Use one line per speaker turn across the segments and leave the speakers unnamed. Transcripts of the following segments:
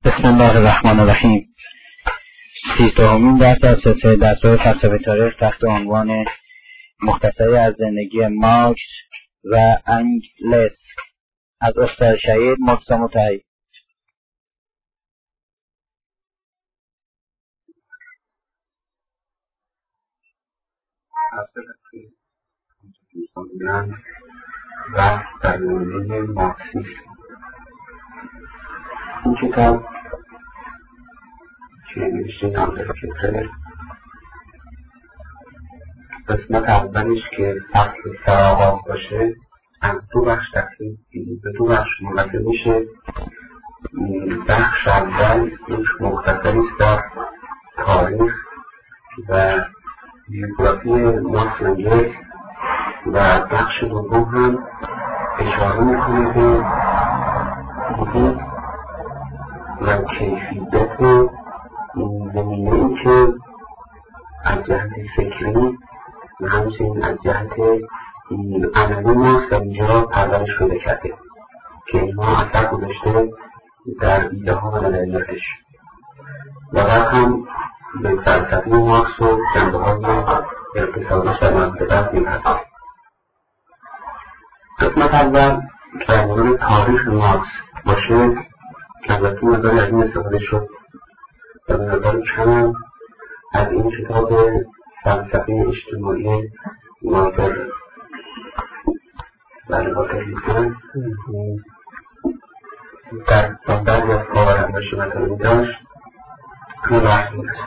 بسم الله الرحمن الرحیم. 32مین درس از سلسله درس‌های فلسفه تاریخ تحت عنوان مختصری از زندگی مارکس و انگلس از استاد شهید مرتضی مطهری.
و درمانه مارکسیسم. این کتاب که نوشته نام فکر قسمت اولش که فصل سراغاز باشه از دو بخش تقسیم به دو بخش منقسم میشه. بخش اول یک مختصری است در تاریخ و بیوگرافی مارکس و انگلس و بخش دوم هم اشاره میکنه به حدود و کیفیت زمینه‌ای که از جهت فکری و همچنین از جهت عملی مارکس اینجا پرورش شده کرده که اینها اثر گذاشته در ایده ها و نظریاتش و بعد هم به فلسفه مارکس و جنبه های اقتصادش در منطقه می‌پردازه. قسمت اول که در مورد تاریخ مارکس باشه که البته مقداری از این استفاده شد و مقداری کم از این کتاب فلسفه اجتماعی ناظر بلواقع میکنم در بعضی از پاورنداش مطالبی داشت همه بحث میرسد.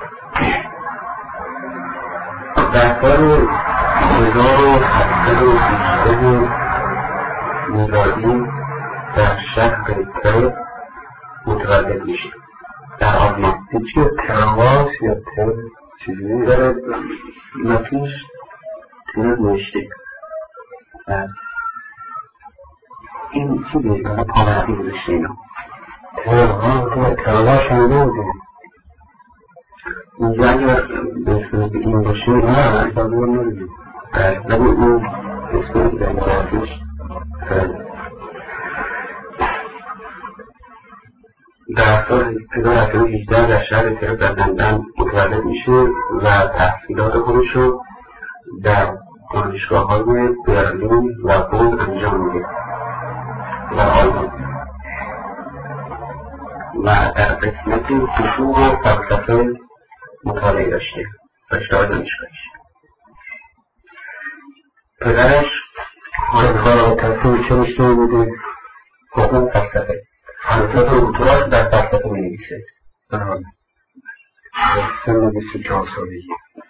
در سال 1718 میلادی در شهر تر متولد میشه در آلمان. این چیه؟ ترواس یا تر چیزی داره نتیش تر نوشته. این چی دیگه؟ اما پاورقی بودشته اینا ترواس هم بوده اینجا اگر به اسم این باشه نه اصلا نمیدیم ولی این اسم در مراتش در سال 1718 در شهر تر در لندن متولد میشه و تحصیلات خودشو در دانشگاه‌های برلین و بن انجام میده و آلمان و در قسمت فشور و فلسفه مطالعه داشته دانشگاهش. پدرش کار تحصیل چه رشته بوده؟ حقوق فلسفه. فلسفه دکتراش در فلسفه می‌نویسه. سن 24 سالگی.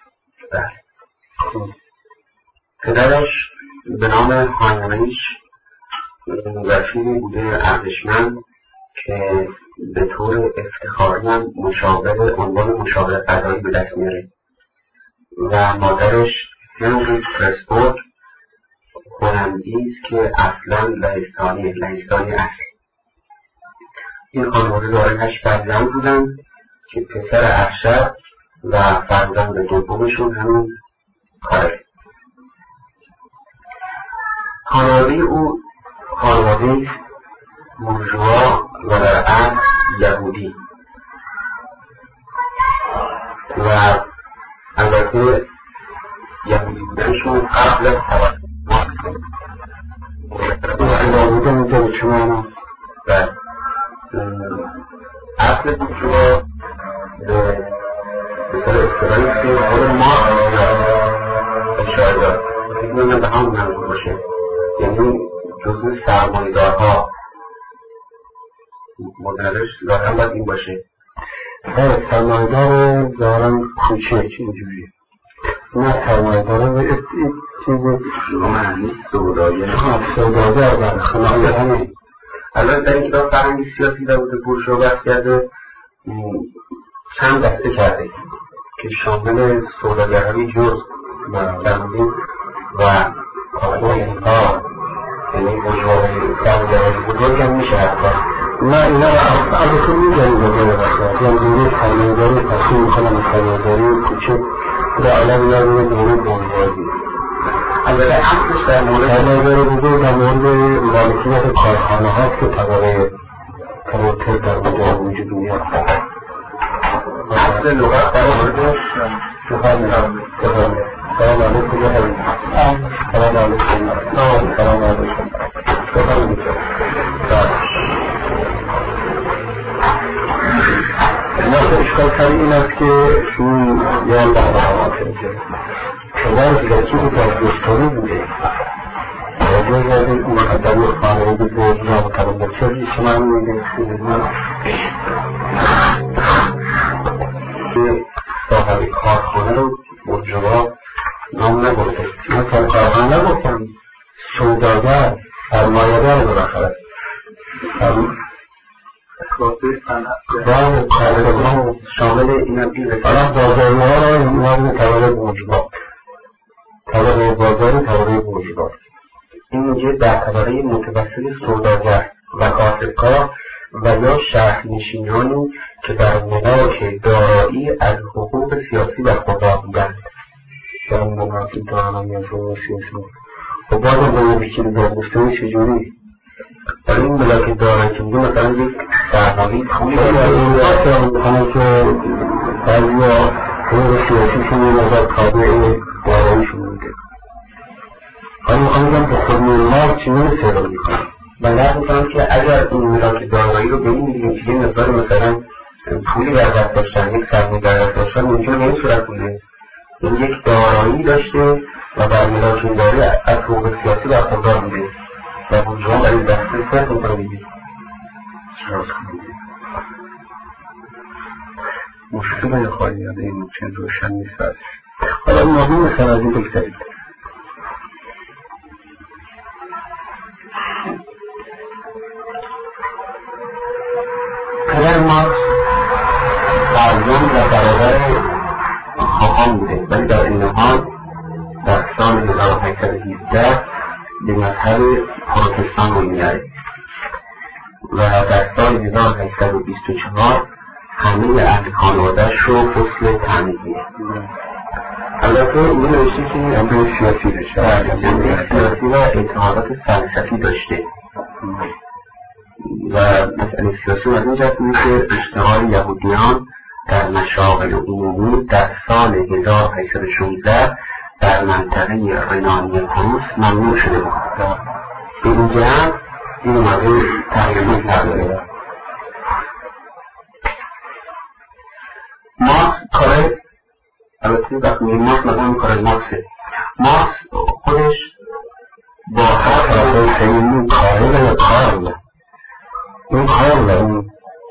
پدرش به نام هاینریش وکیلی بوده ارزشمند که به طور افتخاری هم عنوان مشاور قضایی به دست میاره و مادرش هنری پرسپورت هلندی است که اصلا لهستانی اصل. این خانواده دارای 8 فرزند بودن که پسر ارشد و فرزند دومشون همین کاره. خانواده او خانواده بورژوا و در اصل یهودی و البته یهودی بودنشون قبل از توسط مارکس یهودی اینجا به شما و اصل بورژوا به مثال اصطلاحی که خود مارکس اشاره داد فکر به همون منظور باشه، یعنی جزو سرمایه‌دارها مدرش ظاهرا باید این باشه. سرمایه‌دار ظاهرا کوچک اینجوری نه سرمایه‌دار چیزی معنی سوداگر و خنایه همین. الان در این کتاب فرهنگ سیاسی در بود بورژوا بحث کرده چند دسته کرده که شامل سوداگرانی جز درمونی و کارخانه‌ها یعنی بورژوایی سرمایه‌داری بزرگ هم میشه حتی نه اینا را البته میگن بزرگ باشه یعنی دوره سرمایه‌داری تصمیم میکنم سرمایه‌داری کوچک در عالم یادونه دوره بورژوایی. البته اصلش در مورد سرمایه‌داری بزرگ در مورد مالکیت کارخانه هاست که طبقه تواتر در اونجا وجود میاد. اصل لغت در موردش سلام علیکم یا حبیب. سلام علیکم. سلام علیکم. نقطه اشکال کاری این است که شما یا الله رحمت که شما دیگر چی بود از دوستانی بوده راجع کردیم مقدمی خانواده بود را مطلب چیزی شما میگه که صاحب کارخانه رو برجوا نام نگفته مثلا کارخانه نگفتم سوداگر سرمایه‌دار رو بخره و کارگران شامل این هم این رسالت بازاری ها را این طبقه موجبات طبقه بازاری طبقه موجبات این میگه در طبقه متوسط سوداگر و کاسبکار و یا شهرنشینانی که در ملاک دارایی از حقوق سیاسی در خدا بودند در ملاک دارایی از حقوق سیاسی و بعد از ملاکی داربستانی چجوری در این ملاک دارایی که بودن مثلا یک سرمالی خونی در این همه که بعضی ها حقوق سیاسی شون نظر تابع دارایی شون بوده حالا میخوام بگم که خود ملاک چیزی سرا میکنم و نگفتم که اگر این ملاک دارایی رو ببینیم که یه مقدار مثلا پولی در دست داشتن یک سرمایه در دست داشتن ممکن به این صورت بوده این یک دارایی داشته و بر ملاک این دارایی از حقوق سیاسی برخوردار بوده و بودجه برای دسته صرف میکنه دیگه مشکل خواهی یاده این ممکن روشن نیست حالا این مهم مثلا از این بگذارید پدر مارکس فرزند و برادر خاقان بوده ولی در این حال در سال 1817 به مذهب پروتستان رو میاره و در سال 1824 همه اهل خانواده‌اش رو فصل تعمید میده. البته این نوشته که امروز سیاسی داشته سیاسی و اعتقادات فلسفی داشته و مسئله سیاسی از این جهت که اشتغال یهودیان در مشاغل عمومی در سال 1816 در منطقه رنانی پروس ممنوع شده بود. به این جهت این موضوع تقریبا کرده. مارکس کاره البته وقتی مارکس مثلا کاره مارکس خودش با هر طرف این کاره و کار این کار اون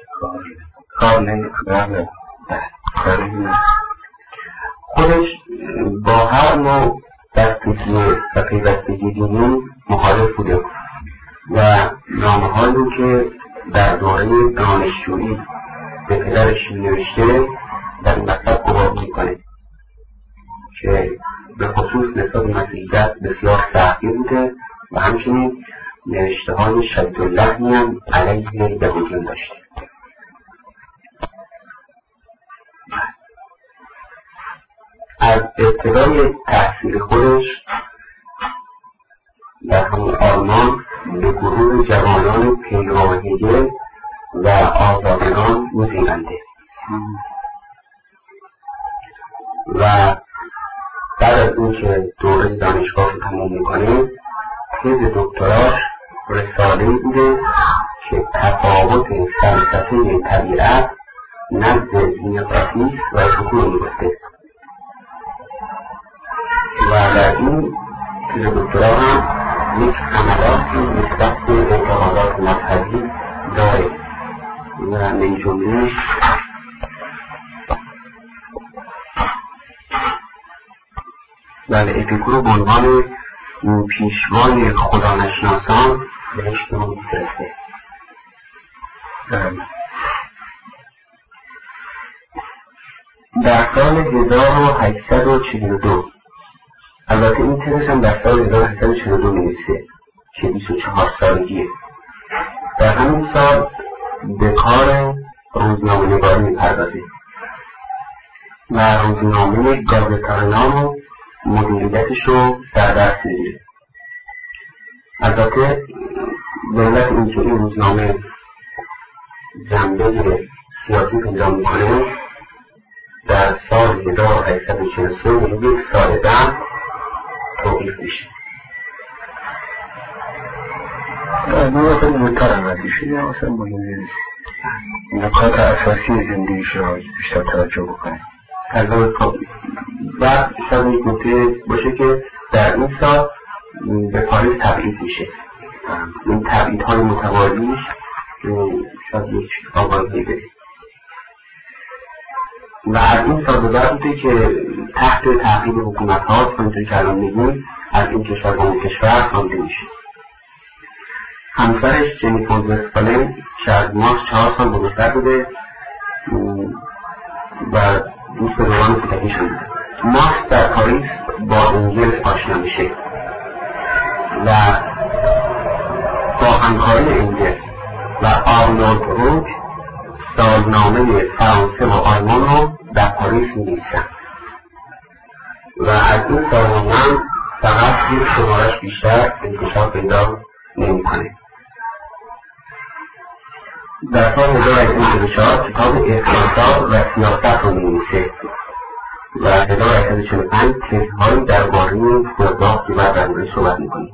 خودش با هر نوع دستگیری و پیوستگی دینی مخالف بوده و نامه‌هایی که در دوره دانشجویی به پدرش نوشته در این مطلب گواه میکنه که به خصوص نسبت به مسیحیت بسیار سختی بوده و همچنین نوشته های شدید اللحنی هم علیه یهودیان داشته. از ابتدای تحصیل خودش در همون آلمان به گروه جوانان پیرو هگل و آزادگان می‌پیونده و بعد از اون که دوره دانشگاه رو تمام میکنه تز دکتراش رساله‌ای بوده که تفاوت فلسفه طبیعت نزد نیوتن و شکوه میگفته و در این تز دکترا هم یک حملاتی نسبت به اعتقادات مذهبی داره و من جمله اپیکور به عنوان پیشوای خدانشناسان بهش به ما می‌رسه. در سال 1842 البته این تزش هم در سال 1842 می‌نویسه که 24 سالگیه. در همین سال به کار روزنامه‌نگاری می‌پردازه و روزنامه گازتارنام و مدیریتش رو در دست می‌گیره. البته دولت اینجوری روزنامه جنبه سیاسی پیدا میکنه در سال 1843 یک سال بعد توقیف میشه.
ما خیلی زودتر عملی شده، اصلا مهم نکات اساسی زندگیش را بیشتر توجه بکنه.
و شاید یک نکته باشه که در این سال به پاریس تبعید میشه. این تبعیدهای متوالیش شاید یک آغازی بده و از این سال به بعد بوده که تحت تعقیب حکومت ها همونطور که الان میگیم از این کشور به اون کشور خوانده میشه. همسرش جنی فون وستفالن که از ماکس 4 سال بزرگتر بوده و دوست دوران کودکی شده. ماکس در پاریس با انگلس آشنا میشه و با همکاری انگلس و آرنولد روک سالنامه فرانسه و آلمان رو در پاریس می‌نویسن و از این سالنامه هم فقط یک شمارش بیشتر انتشار پیدا نمی‌کنه. در سال 1844 کتاب اقتصاد و سیاست رو می‌نویسه و 1845 تزهایی درباره فوتبال که بعد در مورد صحبت می‌کنیم.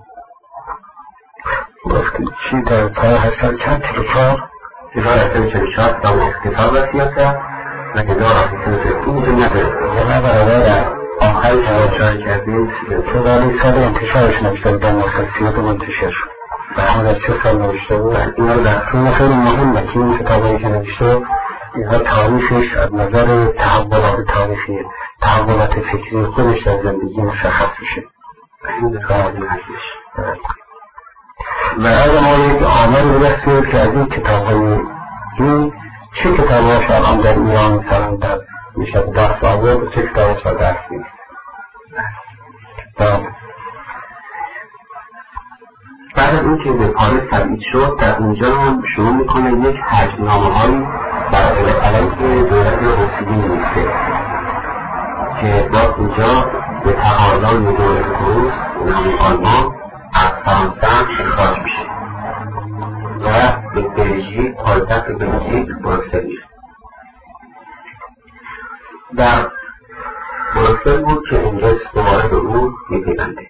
گفتید چی در پای هستن چند تلفار؟
1844 کتاب اقتصاد و سیاست و 1845 نداره.
یه برابر
آخری توجه کردیم
تو ولی سال انتشارش نوشته بود در مخصوصیات منتشر شد و همون از چه سال نوشته بود؟
این رو در
این خیلی مهمه که این کتابایی که نوشته اینها تاریخش از نظر تحولات تاریخی تحولات فکری خودش در زندگی مشخص میشه.
این کاری هستش
و اگر ما یک آمار برسید که از این کتاب‌های این چه کتاب‌هاش الان در ایران مثلا در میشه درس آورد و چه کتاب‌هاش را درس نیست.
بعد از این که به پاریس تبعید شد در اونجا هم شروع میکنه یک حجم‌نامه‌هایی برای علیه دولت روسیه می‌نویسه که باز اینجا به تقاضای دولت روس نام آلمان از فرانسه هم اخراج میشه و به بلژیک پایتخت بلژیک بروکسل میره. در بروکسل بود که انگلیس دوباره به او میپیونده.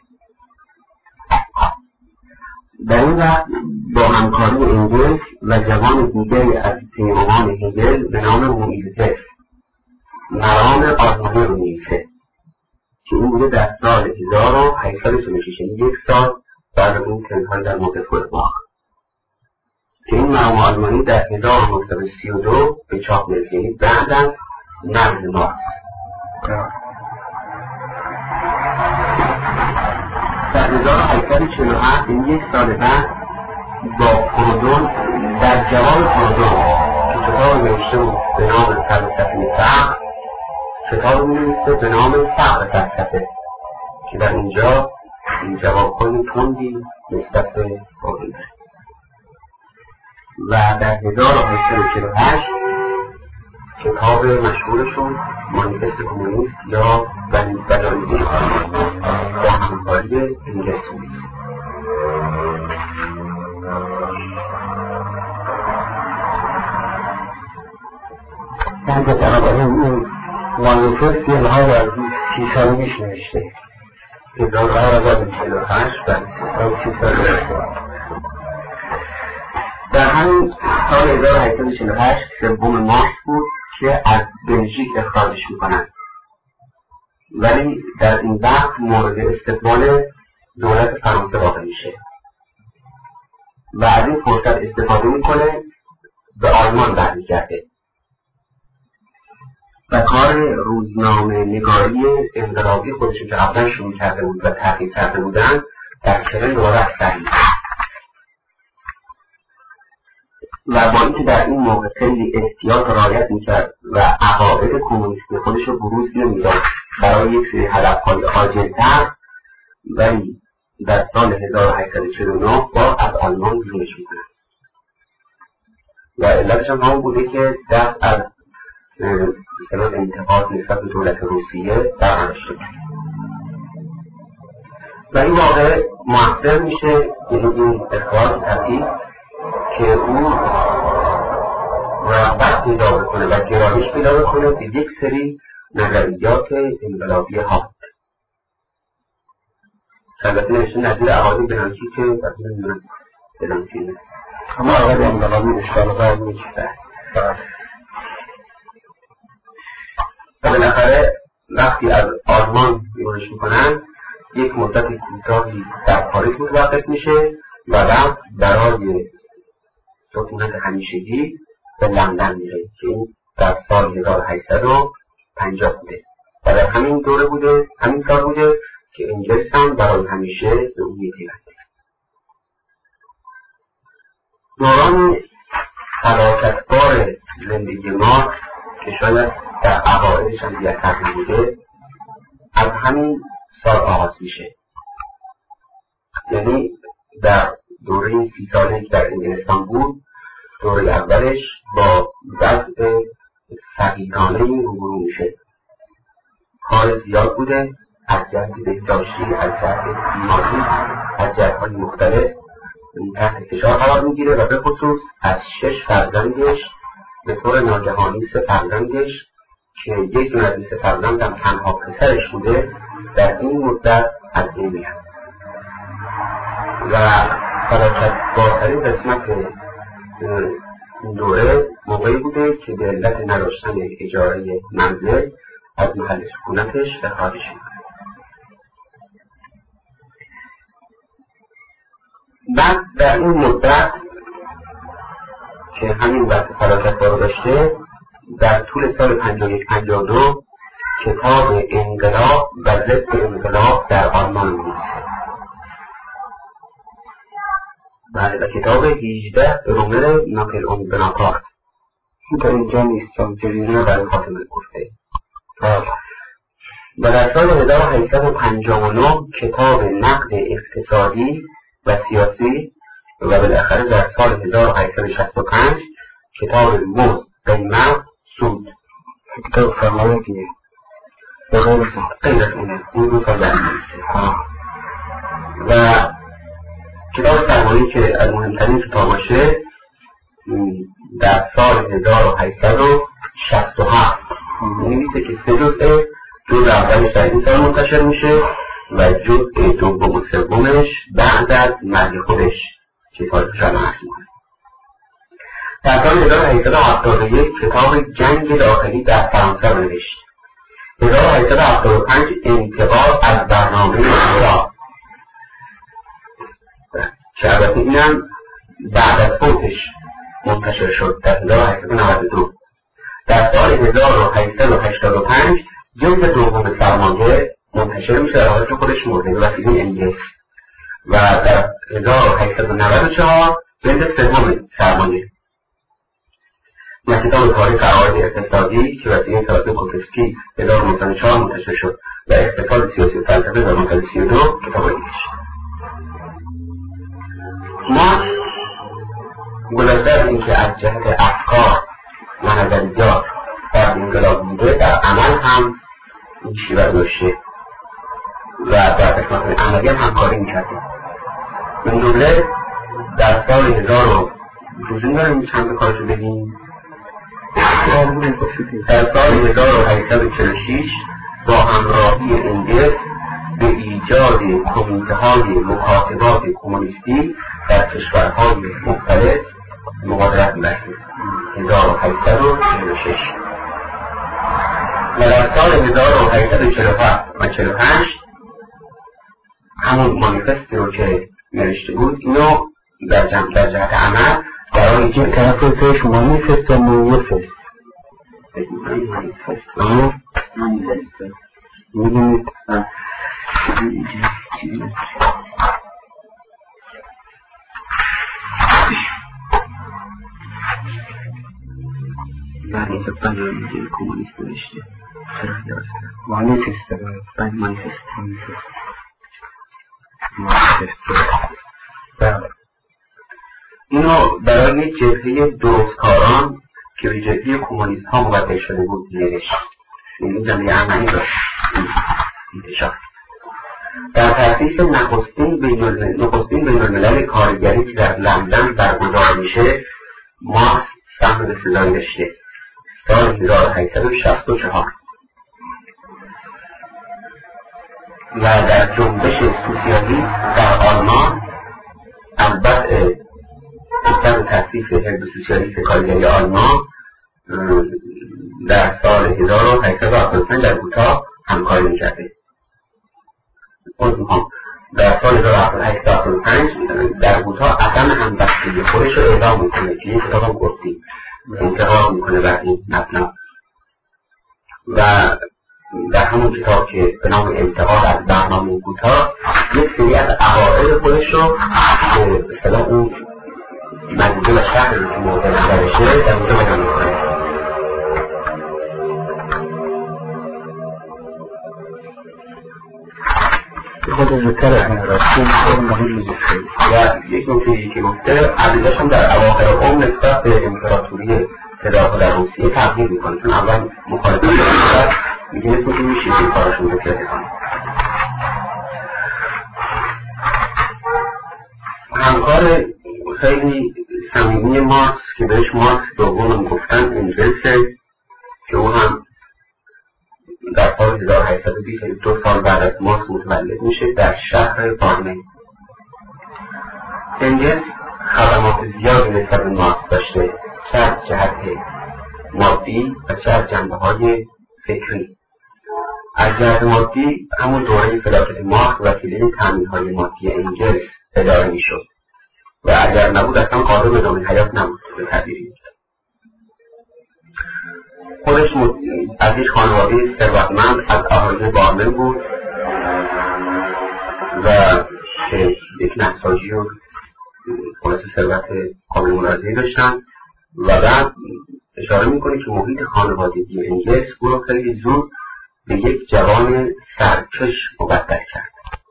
در این وقت با همکاری انگلیس و جوان دیگری از پیروان هگل به نام موئیلزف مرام آلمانی رو می‌نویسه که این بوده در سال 1846 یک سال بعد از اون تنهای در مورد فوتبال که این مرام آلمانی در 1932 به چاپ می‌رسید بعد از مرگ مارکس. در 1847 این یک سال بعد با پرودون در جواب پرودون که کتاب نوشته بود به نام فلسفه فقر کتاب می‌نویسه به نام فقر فلسفه که در اینجا این جواب‌های تندی نسبت به پرودون داره و در 1848 کتاب مشهورشون مانیفست کمونیست یا بدانیدی با همکاری انگلیس می‌نویسه.
در بنابراین این مانیفست یه ها در 30 سال میش نوشته
1848 و 30 سال در همین سال 1848 سوم مارس بود که از بلژیک اخراجش میکنن ولی در این وقت مورد استقبال دولت فرانسه واقع میشه و از این فرصت استفاده میکنه به آلمان برمیگرده و کار روزنامه نگاری انقلابی خودشون که قبلا شروع کرده بود و تحقیق کرده بودن در چنین دوره سریع و با اینکه در این موقع خیلی احتیاط رعایت میکرد و عقاید کمونیستی خودش رو بروز نمیداد برای یک سری هدفهای عاجل‌تر ولی در سال 1849 با از آلمان بیرونش میکنه و علتش هم همون بوده که دست از انتقاد نسبت به دولت روسیه برقرار شد و این واقع مؤثر میشه. این اخراج تبعید که او رغبت پیدا بکنه و گرایش پیدا بکنه به یک سری نظریات انقلابی ها. البته نوشته نظیر احادی بنانچی که من بنانچی
اما اول انقلابی اشکال باید میچه
و بالاخره وقتی از آلمان بیرونش میکنن یک مدت کوتاهی در پاریس متوقف میشه و رفت برای سکونت همیشگی به لندن میره که این در سال 1850 بوده و در همین دوره بوده، همین سال بوده که انگلیس هم برای همیشه به اون میپیونده. دوران فلاکتبار زندگی مارکس که شاید در اوایلش هم زیادتر نبوده از همین سال آغاز میشه. یعنی در دوره 30 ساله که در انگلستان بود، دوره اولش با وضع فقیرانه روبرو میشه. کار زیاد بوده از جهت بهداشتی، از جهت بیماری، از جهت‌های مختلف تحت فشار قرار میگیره و به خصوص از 6 فرزندش به طور ناگهانی 3 فرزندش که یک دونه از 3 فرزندم تنها پسرش بوده در این مدت از بین میرن و فلاکتبارترین قسمت این دوره موقعی بوده که به علت نداشتن اجاره منزل از محل سکونتش اخراجش میکنه. بعد در این مدت که همین وقت فلاکتبار داشته، در طول سال 51-52 کتاب انقلاب و ضد انقلاب در آلمان می‌نویسه. بله، و کتاب 18 رومر ناپل اون بناپارت
تا اینجا نیست
جریزه برای خاتمه گفته. و در سال 1859 کتاب نقد اقتصادی و سیاسی و بالاخره در سال 1865 کتاب مزد، قیمت، سود.
کتاب فرمایه دیگه
غیر از اونه، اون 2 سال برمی‌نویسه. و کتاب فرمایه که از مهمترین کتاباشه در سال 1867 می‌نویسه که 3 جزء، جزء اولش در این سال منتشر میشه و جزء دوم و سومش بعد از مرگ خودش که تاریخش الان عرض می‌کنه. در سال 1871 کتاب جنگ داخلی در فرانسه رو نوشت. 1875 انتقاد از برنامه انقلاب که البته اینم بعد از فوتش منتشر شد در 1892. در سال 1885 جلد دوم سرمایه منتشر میشه در حالت خودش مرده به وسیله انگلیس و در 1894 جلد سوم سرمایه و کتاب تاریخ عقاید اقتصادی که وسیله تئاتر کوتسکی 1904 منتشر شد و اقتصاد سیاسی و فلسفه 1932 کتاب دیگه. ما گذشته اینکه از جهت افکار و نظریات در انقلاب بوده، در عمل هم این شیوه داشته و در قسمت عملی هم همکاری میکرده. این دوله در سال 1000 روزین داریم چند کارشو بگیم. در سال 1846 با همراهی انگلیس به ایجاد کمیته‌های مکاتبات کمونیستی در کشورهای مختلف مبادرت می‌کرد. 1846 و در سال 1847 و 45 همون مانیفستی رو که نوشته بود اینو در جهت عمل برای
که طرف توش مانیفست و مانیفست میدونید
برای برنامه کمونیست نوشته
مانیفست
اینو برای جبهه درستکاران که به جبهه کمونیست ها مبدل شده بود نوشت. این جمعی عملی داشت انتشار. در تأسیس نخستین بین الملل کارگری که در لندن برگزار میشه، مارکس سهم به سزای رشته سال 1864 و در جنبش سوسیالیسم در آلمان البته سیستم تأسیس حزب سوسیالیست کارگری آلمان در سال 1875 در کوتا همکاری می‌کرده. در سال 1875 در کوتا اصلا همبستگی خودش رو اعلام میکنه که این کتاب هم گفتیم انتقال میکنه بر این مبنا و در همون کتاب که به نام انتقال از برنامه کوتا یک سری از عقاید خودش رو به اصطلاح اون مجموعه و شهری که مورد نظرشه در اونجا بیان میکنه.
خود زودتر همین راستی مهم
و یک نکته‌ای که گفته عزیزش هم در اواخر عمر نسبت به امپراتوری فدرال در روسیه تغییر میکنه، چون اول مخالفت کرد میگه مثل که میشه که کارشون رو کرده کنه. همکار خیلی صمیمی مارکس که بهش مارکس دوم گفتن انگلسه که او هم در سال 1820 2 سال بعد از مارکس متولد میشه در شهر بارمن. انگلس خدمات زیادی نسبت به مارکس داشته، چه از جهت مادی و چه از جنبه‌های فکری. از جهت مادی همون دوره فلسفه مارکس وسیله تامین‌های مادی انگلس اداره میشد و اگر نبود اصلا قادر به ادامه حیات نبود به تعبیری. خودش از یک خانواده ثروتمند از اهالی بارمن بود و که یک نساجی و خلاص ثروت قابل ملاحظه‌ای داشتن و بعد اشاره میکنه که محیط خانوادگی انگلس او رو خیلی زود به یک جوان سرکش مبدل کرد.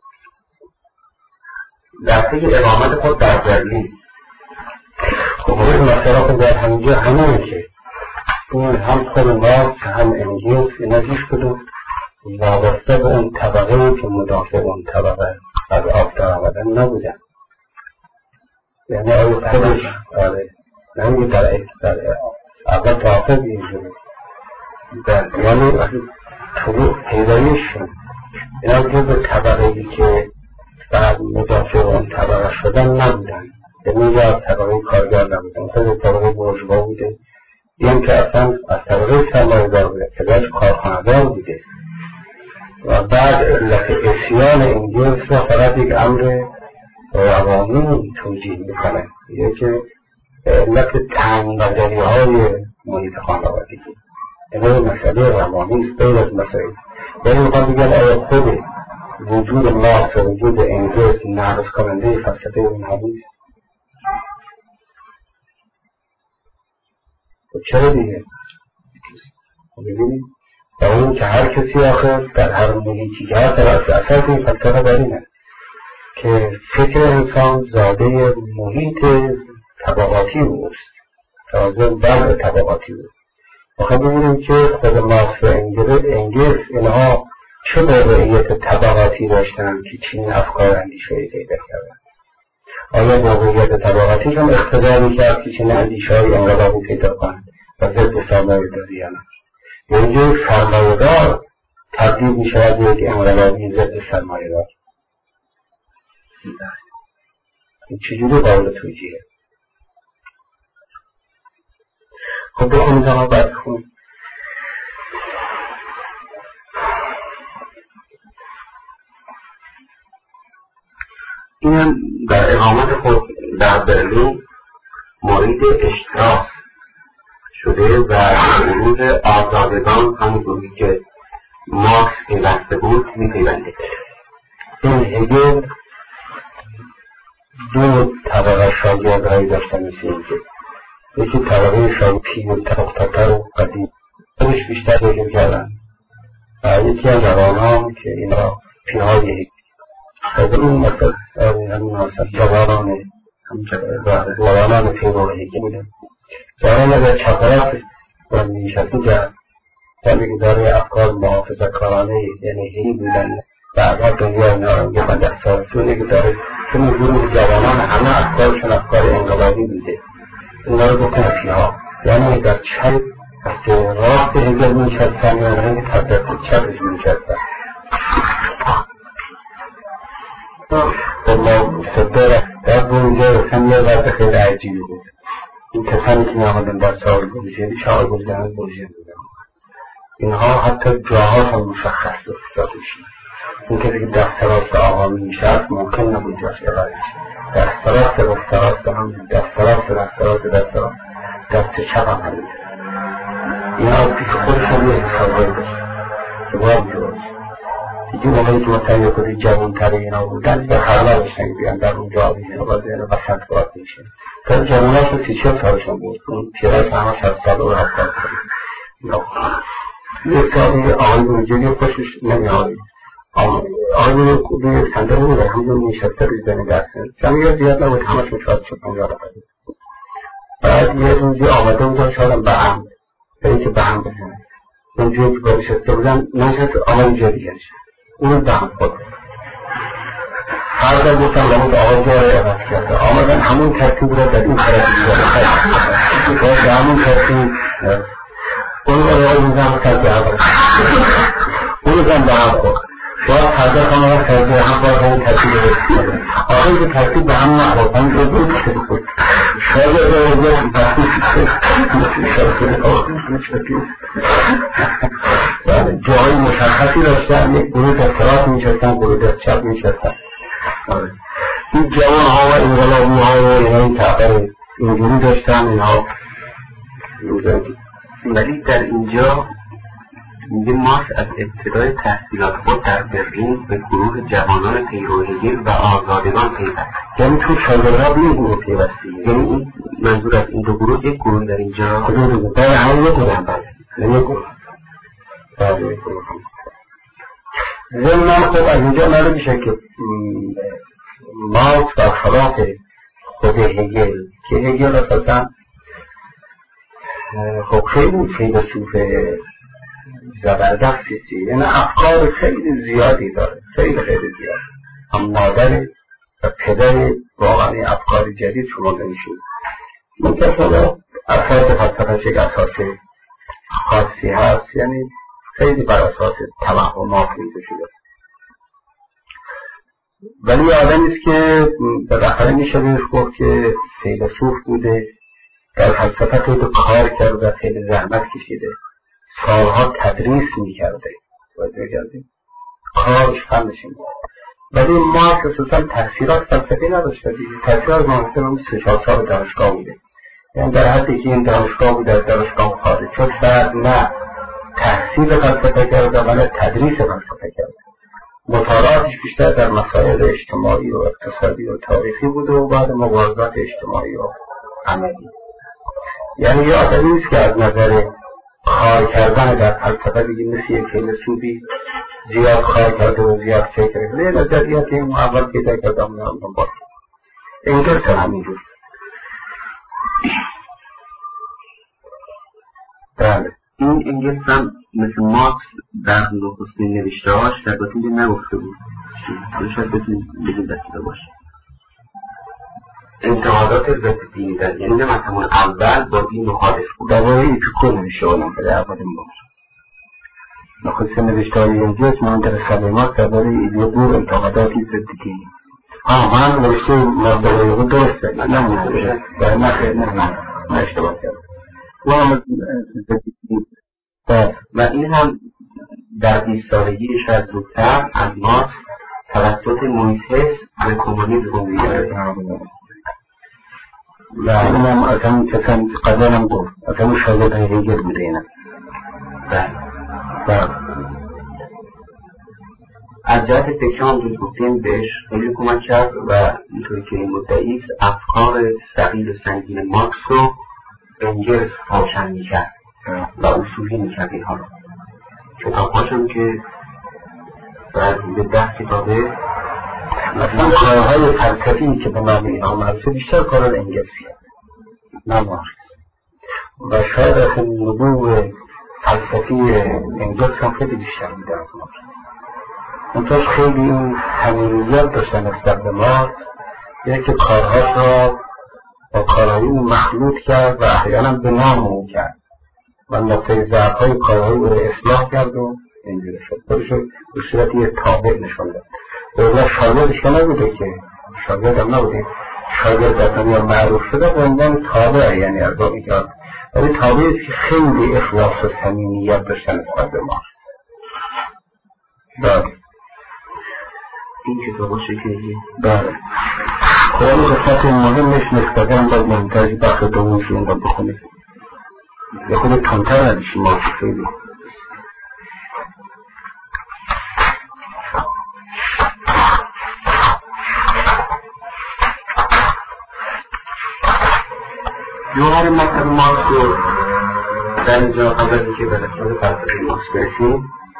در طی اقامت خود در برلین
خب این مسئله خود در همینجا همه که این هم خود مارکس هم انگلس اینا هیچ کدوم وابسته به اون طبقه که مدافع اون طبقه از آب در آمدن نبودن. یعنی آیا خودش نمیگه در اول توافق اینجوری یعنی پیدایشون اینا جز طبقه‌ای که بعد مدافع اون طبقه شدن نبودن، یعنی از طبقه کارگر نبودن، خود طبقه بورژوا بوده، این که اصلا از طبقه سرمایه‌دار بوده که باید کارخانه‌دار بوده و بعد علت اسیان انگلس را فقط یک امر روانی توجیه میکنه، یه که علت تنگ‌نظری های محیط خانوادگی این مسئله روانی است غیر از مسئله یعنی میخوام بگم آیا خود وجود مارکس و وجود انگلس نقض کننده فلسفه اون حدیث؟ چرا دیگه؟ ببینید با اون که هر کسی آخر در هر محیطی که هست در اصل این فلسفه بر اینه که فکر انسان زاده محیط طبقاتی اوست، تازه بر طبقاتی اوست. آخه ببینیم که خود مارکس و انگلس اینها چه موقعیت طبقاتی داشتن که چنین افکار اندیشه‌ای پیدا کردن؟ آیا موقعیت طبقاتی هم اقتضا می‌کرد که چنین اندیشه‌های انقلابی پیدا کنند و ضد سرمایه‌داری یا نه؟ یعنی یک سرمایه‌دار تبدیل می‌شود به یک انقلابی ضد سرمایه‌دار. این چجوری قابل توجیهه؟ خب بخونید اما بعد خونید.
این در اقامت خود در برلین مورد اشتراس شده و گروه آزادگان همون گروهی که مارکس پیوسته بود میپیونده.
این هگل دو طبقه شاگردهایی داشتن مثل اینکه یکی طبقه پیرتر و پختر و قدیم خودش بیشتر هگل کردن و یکی از جوانان که اینا پیهای هگل و این مثل جوانان پیرو هگل بودن. جوانان در چپرات و میشتی که که داره افکار محافظه کارانه یعنی هی بودن بعدها دنیا اینا رو یه مدر سالسونه که داره چون گروه جوانان همه افکارشون افکار انقلابی بوده. اینا رو بکنه پیها یعنی در چپ دست راست هگل می‌نشستن یا دست چپش می‌نشستن. ما صدر در اونجا رسم یه وقت خیلی عجیبی بود. این کسانی که می‌آمدن در سال بروژری شاعر بودن بروژری بودن. اینها حتی جاهاش هم مشخص افتاده شد. این کسی که دست راست آقا می‌نشست ممکن نبود جاش ارائه شد. دست راست هم دست چپ هم همین. اینا پیش خودش هم یه حسابه داشت که باید درست. دیگه موقعی که مطمئن کنی جوان‌تر اینا بودن به خرمه باشن بیان در اونجا آبیزه و بازه وسط باید میشه. تا جواناش رو 30-40 سالشون بود. اون پیرای همه 60 سال و 70 سال. یه سالی آقای بروجری خوشش نمی‌آمد. آقای بروجری صندوق بود همون نشسته روی زمین درسن. جمعیت زیاد نبود همشون 40-50 نفر. بعد یه روزی آمده بودن شاید به هم برای که به هم بزنن. اونجوری که باید نشسته بودن نشست آقای جا دیگه نشست. اونو به هم خود هر در گفتم لامود آقای جا را عوض کرده. آمدن همون ترتیب را در این طرف دیگه همون ترتیب اون آقای میزن ترتیب عوض اونو زن به هم خود شاید فردا خانه را ترتیب هم باید همون ترتیب را آقای که ترتیب به همون عوضان رو بود شاید جای مشخصی داشتن. یک گروه دست راست میشستن، گروه دست چپ میشستن. این جوان ها و انقلابی ها و این تغییر اینجوری داشتن اینها.
ولی در اینجا میگه مارکس از ابتدای تحصیلات خود در برلین به گروه جوانان پیرو هگل و آزادگان پیوست.
یعنی تو شاگردها به این گروه پیوستی.
یعنی این منظور از این دو گروه یک گروه در اینجا
کدوم در همون یک گروه هم یک گروه یک گروه هم ضمن خب از اینجا معلوم میشه که مارکس برخلاف خود هگل که هگل اساسا خب خیلی فیلسوف زبردستی، یعنی افکار خیلی زیادی داره، خیلی زیاد. هم مادر و پدر واقعا افکار جدید شما نمیشون. منتها اساس فلسفه‌اش یک اساس خاصی هست، یعنی خیلی بر اساس توهمات ریزه شده. ولی آدمی است که بالاخره میشه بهش گفت که فیلسوف بوده، در فلسفه خیلی کار کرده، خیلی زحمت کشیده، سالها تدریس میکرده، کارش فنش این بود. ولی مارکس اساسا تحصیلات فلسفی نداشته دیگه. تحصیلات مارکس هم 3-4 سال دانشگاه بوده، یعنی در حدی که این دانشگاه بوده از دانشگاه خارج شد، بعد نه تحصیل فلسفه کرده ولی تدریس فلسفه کرده. مطالعاتش بیشتر در مسائل اجتماعی و اقتصادی و تاریخی بوده و بعد مبارزات اجتماعی و عملی. یعنی یه آدمی نیست که از نظر کار کردن در فلسفه بگیم مثل یک فیلسوفی زیاد کار کرده و زیاد فکر کرده. یه نظریات این اول پیدا کردم میانم باید انگلس هم همینجور.
بله این انگلس هم مثل مارکس در نخستین نوشته‌هاش در بطور نگفته بود. شاید بتونید دسته باشه انتقادات ضد دینی داد، یعنی نه مثلا اول با دین مخالف بود.
دوباره ایپیکور نوشته آدم بده اول این باشه. نخستین نوشته‌های انگلس منتر سلیمات درباره ایدئولوژی انتقاداتی ضد دینی. من نوشته مردمه درسته، من نمی‌دونم برای من خیلی نه اشتباه کردم.
و و این هم در 20 سالگی شاید زودتر از مارکس توسط مویسس به کمونیسم می‌گرده.
و اینم از همون کسان قدرم گفت از همون شاگرد هگل بوده اینم.
از جهت فکر هم دوست گفتیم بهش خیلی کمک کرد و اینطوری که این مدعی افکار ثقیل و سنگین مارکس رو انگلس روشن می‌کرد و اصولی می‌کرد اینها رو. کتاب‌هاش هم که به 10 کتابه
مثلا کارهای فلسفی که به نام اینها مرسه بیشتر کارهای انگلسی نه مارکس و شاید از نبوع فلسفی انگلس هم خیلی بیشتر میده از مارکس. منتاش خیلی صمیمیت داشتن نسبت به مارکس، یعنی که کارهاش را با کارایی اون مخلوط کرد و احیانا به نام اون کرد و نقطه ضعف‌های کارایی رو اصلاح کرد و اینجوری شد. خودش رو به صورت یه تابع نشون داد. اولا شاگردش که نبوده که شاگرد هم نبوده، شاگرد در دنیا معروف شده به عنوان تابع، یعنی اربابی کرد، ولی تابعی است که خیلی اخلاص و صمیمیت داشتن نسبت به ما. بله
این کتابا شکلی
بله قرآن قسمت مهمش نسبتاً باید مهمترش بخش دومش رو باید بخونید. یه خود تندتر ندیشی ما خیلی
جوهر مطلب مارکس رو در اینجا قبل از اینکه به قسمت فلسفه مارکس برسیم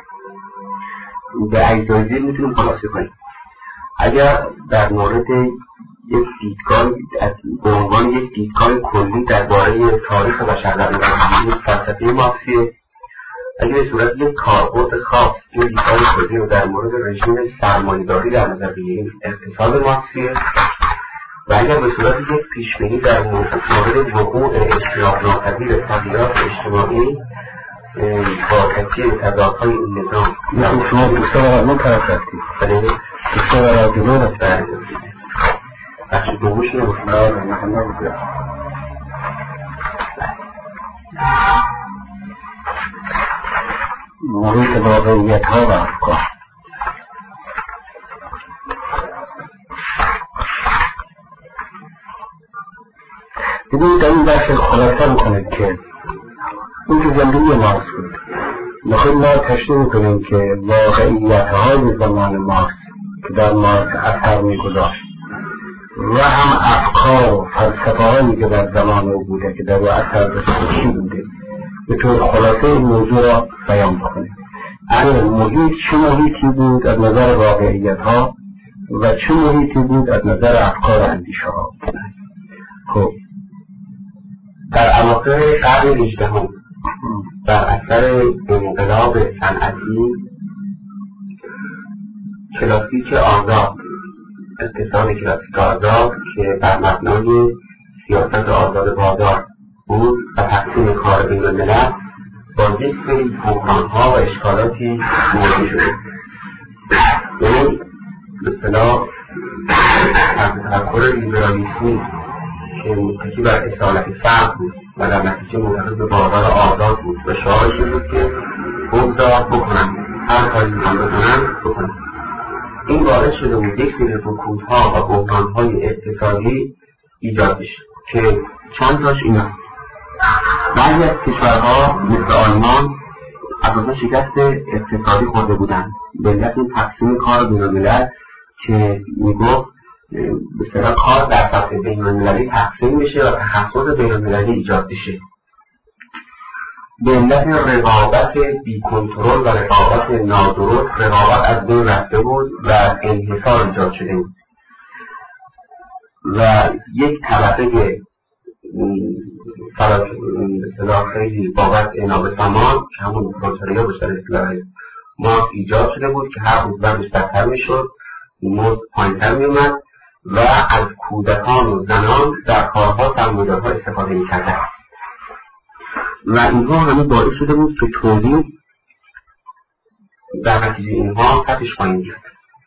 به اجزای میتونیم خلاصه کنیم. اگر در مورد یک دیدگاه به عنوان یک دیدگاه کلی درباره تاریخ بشر در نظر فلسفه مارکسیه، اگر به صورت یک کاربرد خاص این دیدگاه کلی رو در مورد رژیم سرمایه‌داری در نظر بگیریم اقتصاد مارکسیه، و اگر به صورت یک پیشبینی در مورد وقوع اجتناب ناپذیر تغییرات اجتماعی با تکیه به تضادهای این نظام
مثل شما دوسته و رادمون طرف رفتید دوسته و رادمون رفتید
بخش دومش نبود
محمد بود محیط واقعیت ها و افکار. ببینید در این بخش خلاصه میکنید که این که زندگی مارکس بود. نخواهی ما تشریح میکنیم که واقعیت های زمان مارکس که در مارکس اثر میگذاشت و هم افکار و فلسفه هایی که در زمان او بوده که در او اثر داشته چی بوده به طور خلاصه این موضوع را بیان بکنیم. محیط چه محیطی بود از نظر واقعیت ها و چه محیطی بود از نظر افکار و اندیشه ها. خب
در اواخر قرن 18 در اثر انقلاب صنعتی کلاسیک آزاد، اقتصاد کلاسیک آزاد که بر مبنای سیاست آزاد بازار بود و تقسیم کار بین الملل با یک سری بحران‌ها و اشکالاتی مواجه شده. یعنی به اصطلاح تفکر لیبرالیسمی که متکی بر اصالت فرد بود و در نتیجه معتقد به بازار آزاد بود و شعارش بود که بگذار بکنم، هر کاری میخوام بکنم. این باعث شده بود یک سری رکودها و بحران‌های اقتصادی ایجاد بشه که چند تاش اینا: بعضی از کشورها مثل آلمان اساسا شکست اقتصادی خورده بودند به علت این تقسیم کار بین الملل که میگفت به اصطلاح کار در سطح بین المللی تقسیم بشه و تخصص بین المللی ایجاد بشه. به علت رقابت بی کنترل و رقابت نادرست رقابت از بین رفته بود و انحصار ایجاد شده بود و یک طبقه به اصطلاح خیلی بابت عناب سامان که همون پرولتاریا باشه در اصطلاح مارکس ایجاد شده بود که هر روز بندش بدتر میشد، مزد پایینتر میومد و از کودکان و زنان در کارها سرمایه‌دارها استفاده میکردند و اینها همه باعث شده بود که تولید در نتیجه اینها سطحش پایین بیاد.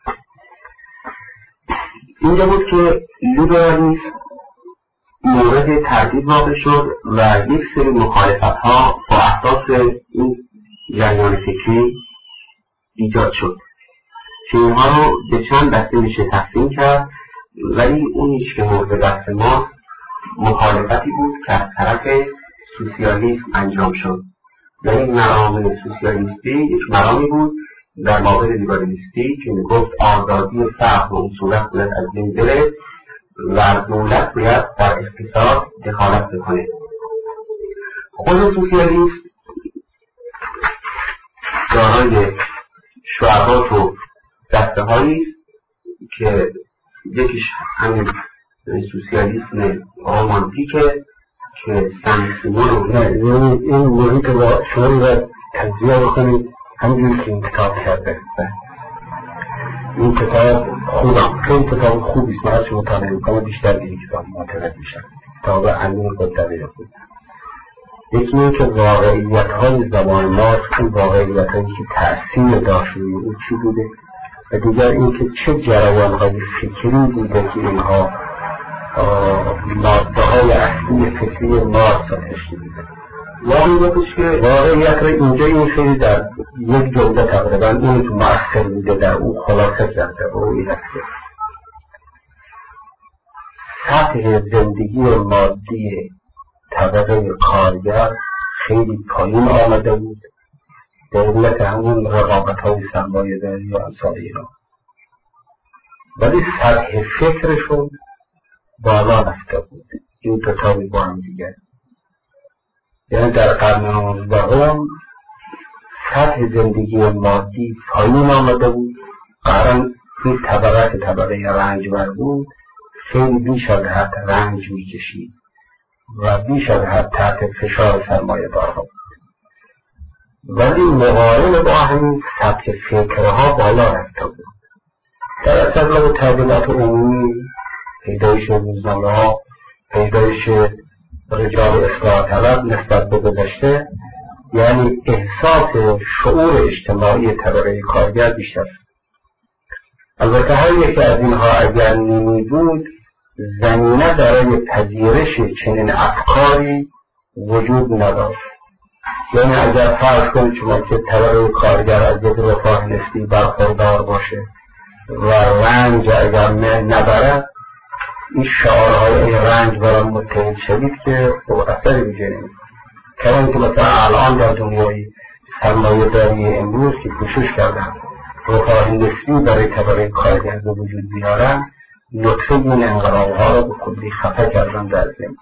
اینجا بود که لیبرالیسم مورد تردید واقع شد و یک سری مخالفت‌ها با اساس این جریان فکری ایجاد شد که اینها رو به چند دسته میشه تقسیم کرد، ولی اونیش که مورد دست ماست مخالفتی بود که از طرف سوسیالیسم انجام شد. یعنی مرام سوسیالیستی یک مرامی بود در مقابل لیبرالیستی که میگفت آزادی فرد و اون صورت باید از بین بره و دولت باید در اقتصاد دخالت بکنه. خود سوسیالیسم دارای شعبات و دسته هایی که یکیش همین سوسیالیسم رومانتیکه که سن سیمون
این موضوع که با شما رو تجزیه بکنید همینجوری که این کتاب کرده. این کتاب خوبم، خیلی کتاب خوبیست. من هرچی مطالعه میکنم بیشتر به این کتاب معتقد میشم. تا به عمیق و دقیق بود. یکی این که واقعیت‌های زمان ماست، اون واقعیت‌هایی که تأثیر داشت روی او چی بوده، و دیگر این که چه جریان‌های فکری بوده که اینها ماده‌های اصلی فکری ماست را تشکیل می‌دهند. واقعیت را اینجا این خیلی در یک جمله تقریبا این تو مؤثر بوده در اون خلاصه کرده و این است که سطح زندگی مادی طبقه کارگر خیلی پایین آمده بود به علت همون رقابت‌های سرمایه‌داری و امثال اینا، ولی سطح فکرشون بالا رفته بود. این دو تا با هم دیگر، یعنی در قرن 19 سطح زندگی مادی پایین آمده بود. قرن این طبقه که طبقه رنجبر بود خیلی بیش از حد رنج میکشید و بیش از حد تحت فشار سرمایه دارها بود، ولی مقارن با همین سطح فکرها بالا رفته بود. در اصل و تبدیلات عمومی، پیدایش روزنامه ها، پیدایش رجال اصلاح طلب نسبت به گذشته، یعنی احساس شعور اجتماعی طبقه کارگر بیشتر. البته هر یکی از اینها اگر نمی بود زمینه برای پذیرش چنین افکاری وجود نداشت. یعنی اگر فرض کنید شما که طبقه کارگر از یک رفاه نسبی برخوردار باشه و رنج اگر نبرد، این شعارهای این رنج برای متحد شدید که اثری ویژه نمید. کلام که مثلا الان در دنیای سرمایه داری امروز که کوشش کردن رفاه نسبی برای طبقه کارگر به وجود بیارن، لطفه این انقلاب‌ها را به کلی خفه کردن در ذهن.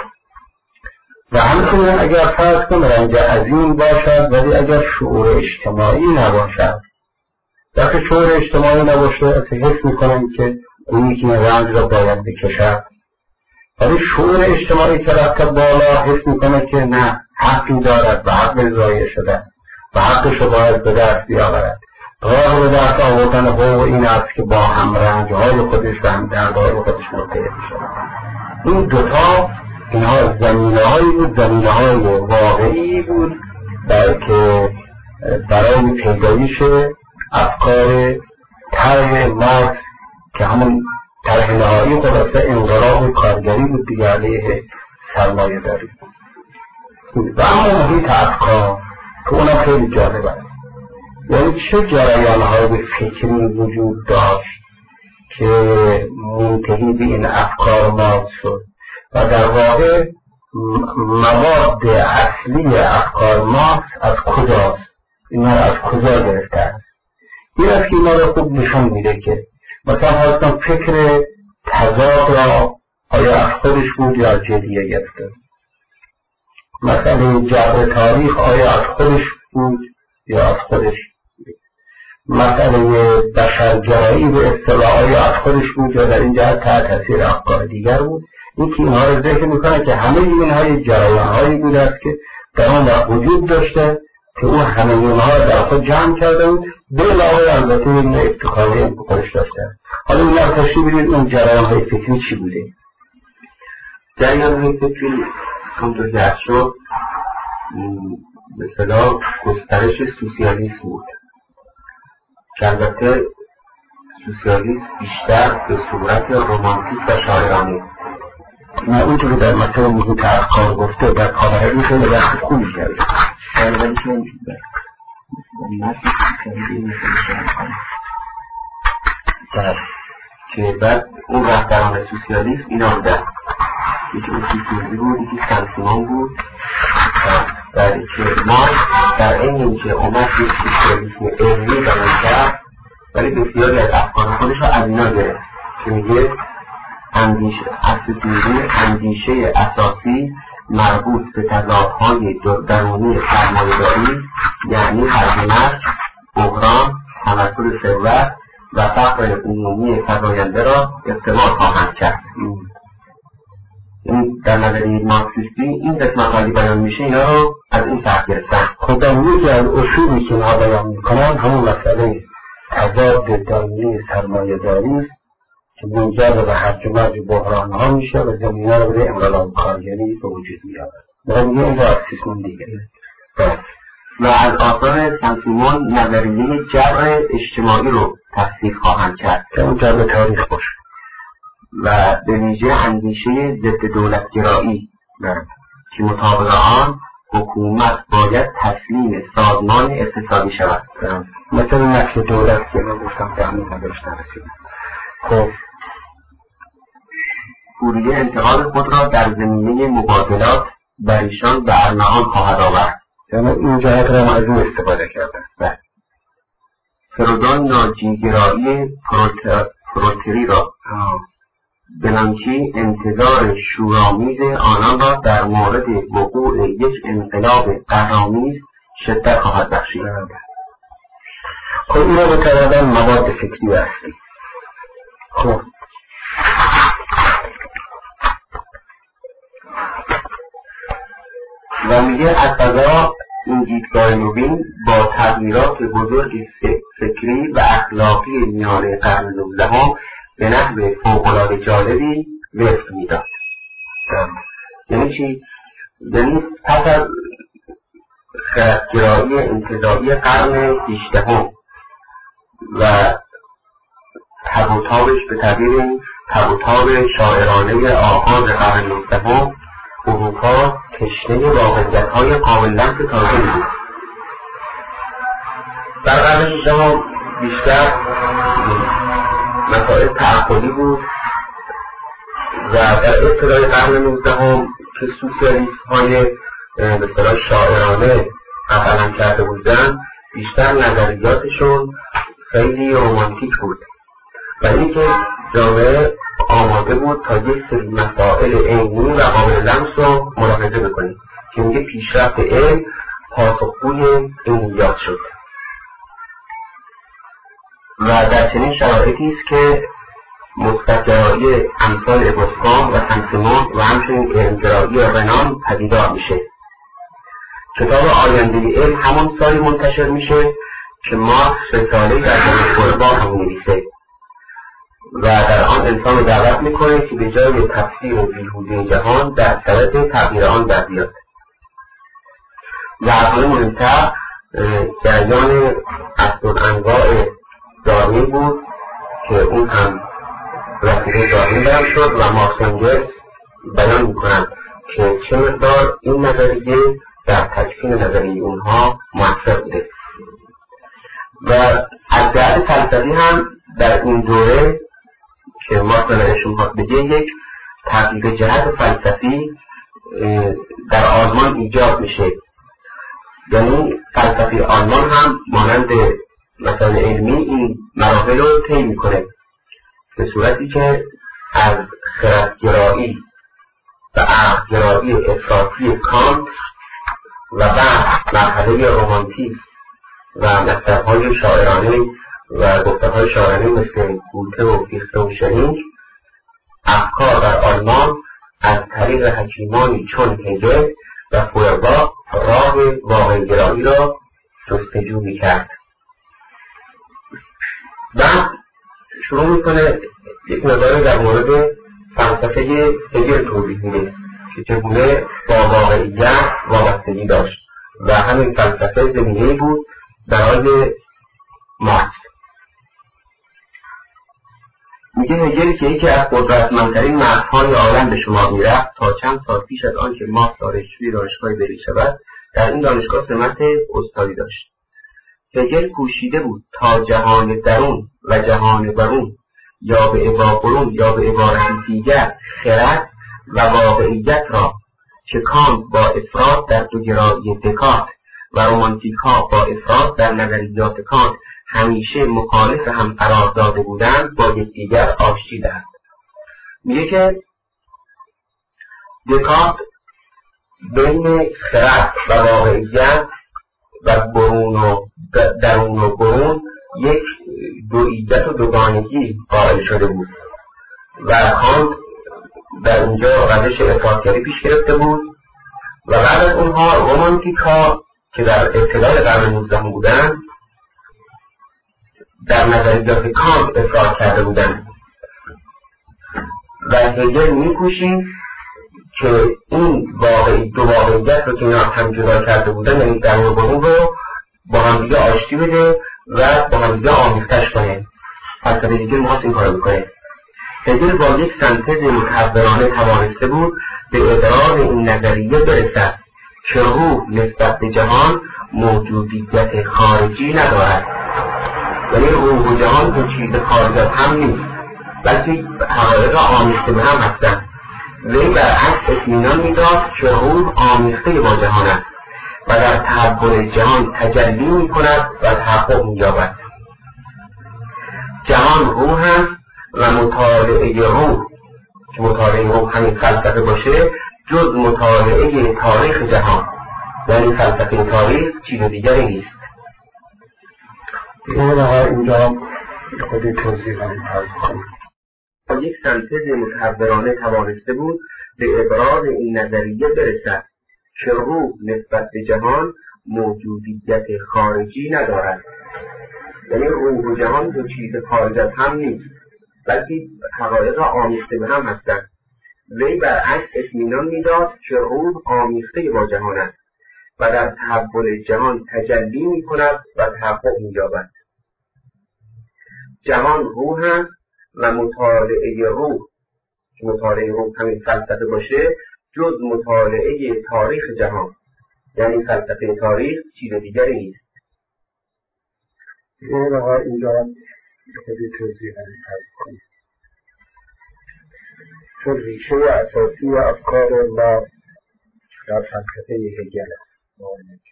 و همچنین اگر فرض کن رنج عظیم باشد ولی اگر شعور اجتماعی نباشد، وقتی شعور اجتماعی نباشه اصلا حس میکنم که اونی که رنج را باید بکشد، ولی شعور اجتماعی که رفته بالا حس میکنه که نه، حقی دارد و حق ضایع شده و حقش را باید به دست بیاورد. راه به دست آوردن حقوق این است که با هم رنجهای خودش و هم دردهای خودش متحد شد. این دوتا اینها زمینه‌هایی بود، زمینه‌های واقعی بود که برای پیدایش افکار طرح مارکس که همون طرح نهایی خلاصه انقلاب کارگری بود دیگه علیه سرمایه داری. و اما محیط افکار که اونم خیلی جالبه، یعنی چه جریان‌های فکری وجود داشت که منتهی به این افکار مارکس شد و در واقع مواد اصلی افکار مارکس از کجاست، اینا از کجا گرفته است. این است که اینا رو خوب نشان میده که مثلا حالا فکر تضاد را آیا از خودش بود یا از جدیه گرفته. مثلا جبر تاریخ آیا از خودش بود یا از خودش بود. مثلا بشرگرایی به اصطلاح آیا از خودش بود یا در این جهت تحت تاثیر افکار دیگر بود. این که اینها رو ذکر میکنه که همه اینها جریان‌هایی بود است که در آن وجود داشته که او همه اینها رو در خود جمع کرده بود، به علاوه البته این افتخاری به خودش داشته. حالا این رو تشریح بدید اون جریان‌های فکری چی بوده؟
جریان‌های فکری همونطور که عرض شد به اصطلاح گسترش سوسیالیسم بود که البته سوسیالیسم بیشتر به صورت رمانتیک و شاعرانه.
نه اونطور در مثل محیط افکار گفته در کارهایی خیلی وقت خوبی کرده شاعرانی که نمیشه
که بعد اون رهبران سوسیالیسم اینا بودن، یکی اوسیسیزی بود، یکی سنسیمان بود و که ما در این که اومد یک سوسیالیسم علمی بیان کرد ولی بسیاری از افکار خودش رو از اینا گرفت که میگه اندیشه اساسی مربوط به تضادهای درونی سرمایه‌داری یعنی هرجمرج، بحران، تمثل ثروت و فقر عمومی فزاینده را استعمال خواهند کرد. این در نظریه مارکسیستی این قسمت‌هایی بیان میشه اینا رو از این فرق گرفتن.
خب در یکی از اصولی که اینها بیان میکنن همون مسئله تضاد درونی سرمایه‌داری است که منجر به هرج و مرج بحران ها میشه و زمینه رو برای انقلاب کارگری به وجود میاد. ما میگه این مارکسیسم دیگه.
و از آثار سن-سیمون نظریه جبر اجتماعی رو تصدیق خواهند کرد
که اون جبر تاریخ باشه
و به ویژه اندیشه ضد دولتگرایی که مطابق آن حکومت باید تسلیم سازمان اقتصادی شود،
مثل نسل دولت که من گفتم که همین نداشته رسیدم. خب
فوریه انتقال خود را در زمینه مبادلات بر ایشان به ارمغان خواهد آورد.
یعنی این جهت را از اون استفاده کردن.
فروزان ناجیگرایی پروتری را بنانکی انتظار شورآمیز آنان را در مورد وقوع یک انقلاب قهرآمیز شدت خواهد بخشید.
خب این را به کردن مواد فکری اصلی. خب
و میگه از قضا این دیدگاه نوین با تغییرات بزرگ فکری و اخلاقی میانه قرن 19 به نحو فوق‌العاده جالبی وفق میداد. یعنی چی؟ یعنی پس از خردگرایی انتزاعی قرن 18 و تب و تابش به تعبیر تب و تاب شاعرانه آغاز قرن 19 اروپا تشنه واقعیت‌های کاملاً تازه‌ای بود. در قرن 18 بیشتر مسائل تعقلی بود و در ابتدای قرن 19 که سوسیالیست‌های به اصطلاح شاعرانه قلم کرده بودند، بیشتر نظریاتشون خیلی رمانتیک بود و اینکه جامعه آماده بود تا یک سری مسائل علمی و قابل لمس رو ملاحظه بکنید که میگه پیشرفت علم پاسخگوی علمیات شد و در چنین شرایطی است که مثبت‌گرایی امثال ابوسکام و سن-سیمون و همچنین علم‌گرایی رنان پدیدار میشه. کتاب آینده علم همون سالی منتشر میشه که مارکس رساله‌ای در جمهوری هم می‌نویسه و در آن انسان رو دعوت میکنه که به جای تفسیر بیهوده جهان در طرف تغییر آن در بیاد. و از مهمتر جریان اصل‌الانواع داروین بود که اون هم رسیده داروین بیان شد و مارکس و انگلس بیان میکنن که چه مقدار این نظریه در تکفین نظریه اونها مؤثر بوده. و از جهت فلسفی هم در این دوره که مارکس نظرشون خواست بگه یک تغییر جهت فلسفی در آلمان ایجاد میشه. یعنی فلسفی آلمان هم مانند مثلا علمی این مراحل رو طی میکنه به صورتی که از خردگرایی و عقلگرایی افراطی کانت و بعد مرحله رمانتیسم و مکتب‌های شاعرانه و گفته‌های شاعرانه مثل گوته و فیخته و شلینگ افکار در آلمان از طریق حکیمانی چون هگل و فویرباخ راه واقع‌گرایی را جستجو می‌کرد. بعد شروع میکنه یک نظری در مورد فلسفه هگل توضیح میده که چگونه با واقعیت وابستگی داشت و همین فلسفه زمینه‌ای بود برای مارکس. میگه هگل که یکی از قدرتمندترین مردهای عالم به شما میرفت تا چند سال پیش از آن که مارکس دانشجوی دانشگاه بری شود در این دانشگاه سمت استادی داشت. هگل کوشیده بود تا جهان درون و جهان برون یا به عبارت یا به عبارتی دیگر خرد و واقعیت را که کانت با افراط در دوگرایی دکارت و رومانتیک ها با افراط در نظریات کانت همیشه مخالف هم قرار داده بودند با یکدیگر آشتی دهد. میگه که دکارت بین خرد و واقعیت و برون و درون و برون یک دوییت و دوگانگی قائل شده بود و کانت در اینجا روش افراطگری پیش گرفته بود و بعد از اونها رومانتیک ها که در ابتدای قرن 19 بودند در نظریات کانت افراط کرده بودند و هگل می‌کوشید که این دو واقعیت رو که اینا هم جدا کرده بودن، یعنی درون و برون رو با هم دیگه آشتی بده و با هم دیگه آمیختش کنه. فلسفه دیگه می‌خواست این کارو بکنه. هگل با یک سنتز متحورانه توانسته بود به ادراک این نظریه برسد که روح نسبت به جهان موجودیت خارجی ندارد. یعنی روح و جهان دو چیز خارج از هم نیست، بلکه حقایق آمیخته به هم هستند. وی برعکس اطمینان می‌داد که روح آمیخته با جهان است و در تحول جهان تجلی می‌کند و تحقق می‌یابد. جهان روح است و مطالعه روح، که مطالعه روح همین فلسفه باشه، جز مطالعه تاریخ جهان، یعنی فلسفه تاریخ چیز دیگری نیست.
اینجا خودی توضیح کنم.
یک سنتز متحورانه توانسته بود به ابراز این نظریه برسد که روح نسبت به جهان موجودیت خارجی ندارد. یعنی روح و جهان دو چیز خارج از هم نیست، بلکه حقایق آمیخته به هم هستند. وی برعکس اطمینان می‌داد که روح آمیخته با جهان است و در تحول جهان تجلی می‌کند و تحقق می‌یابد. جهان روح است و مطالعه روح، که مطالعه روح همین فلسفه باشه، جز مطالعه تاریخ جهان، یعنی فلسفه تاریخ چیز دیگری نیست.
اینجا خودی توضیح کنم. چون ریشه اساسی افکار ما در فلسفه هگل است.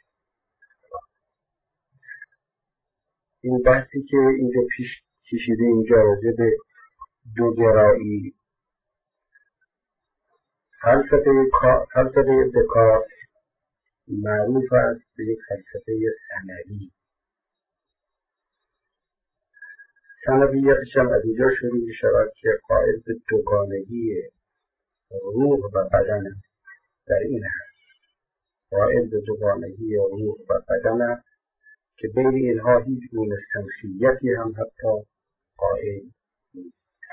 این بحثی که اینجا پیش کشیده اینجا راجع به دوگرایی، فلسفه دکارت معروف است به یک فلسفه ثانوی. ثانویتش هم از اینجا شروع می شود که قائل به دوگانگی روح و بدن در این هست. قائل به دوگانگی روح و بدن است که بین اینها هیچ گونه سنخیتی هم حتی قائل نیست.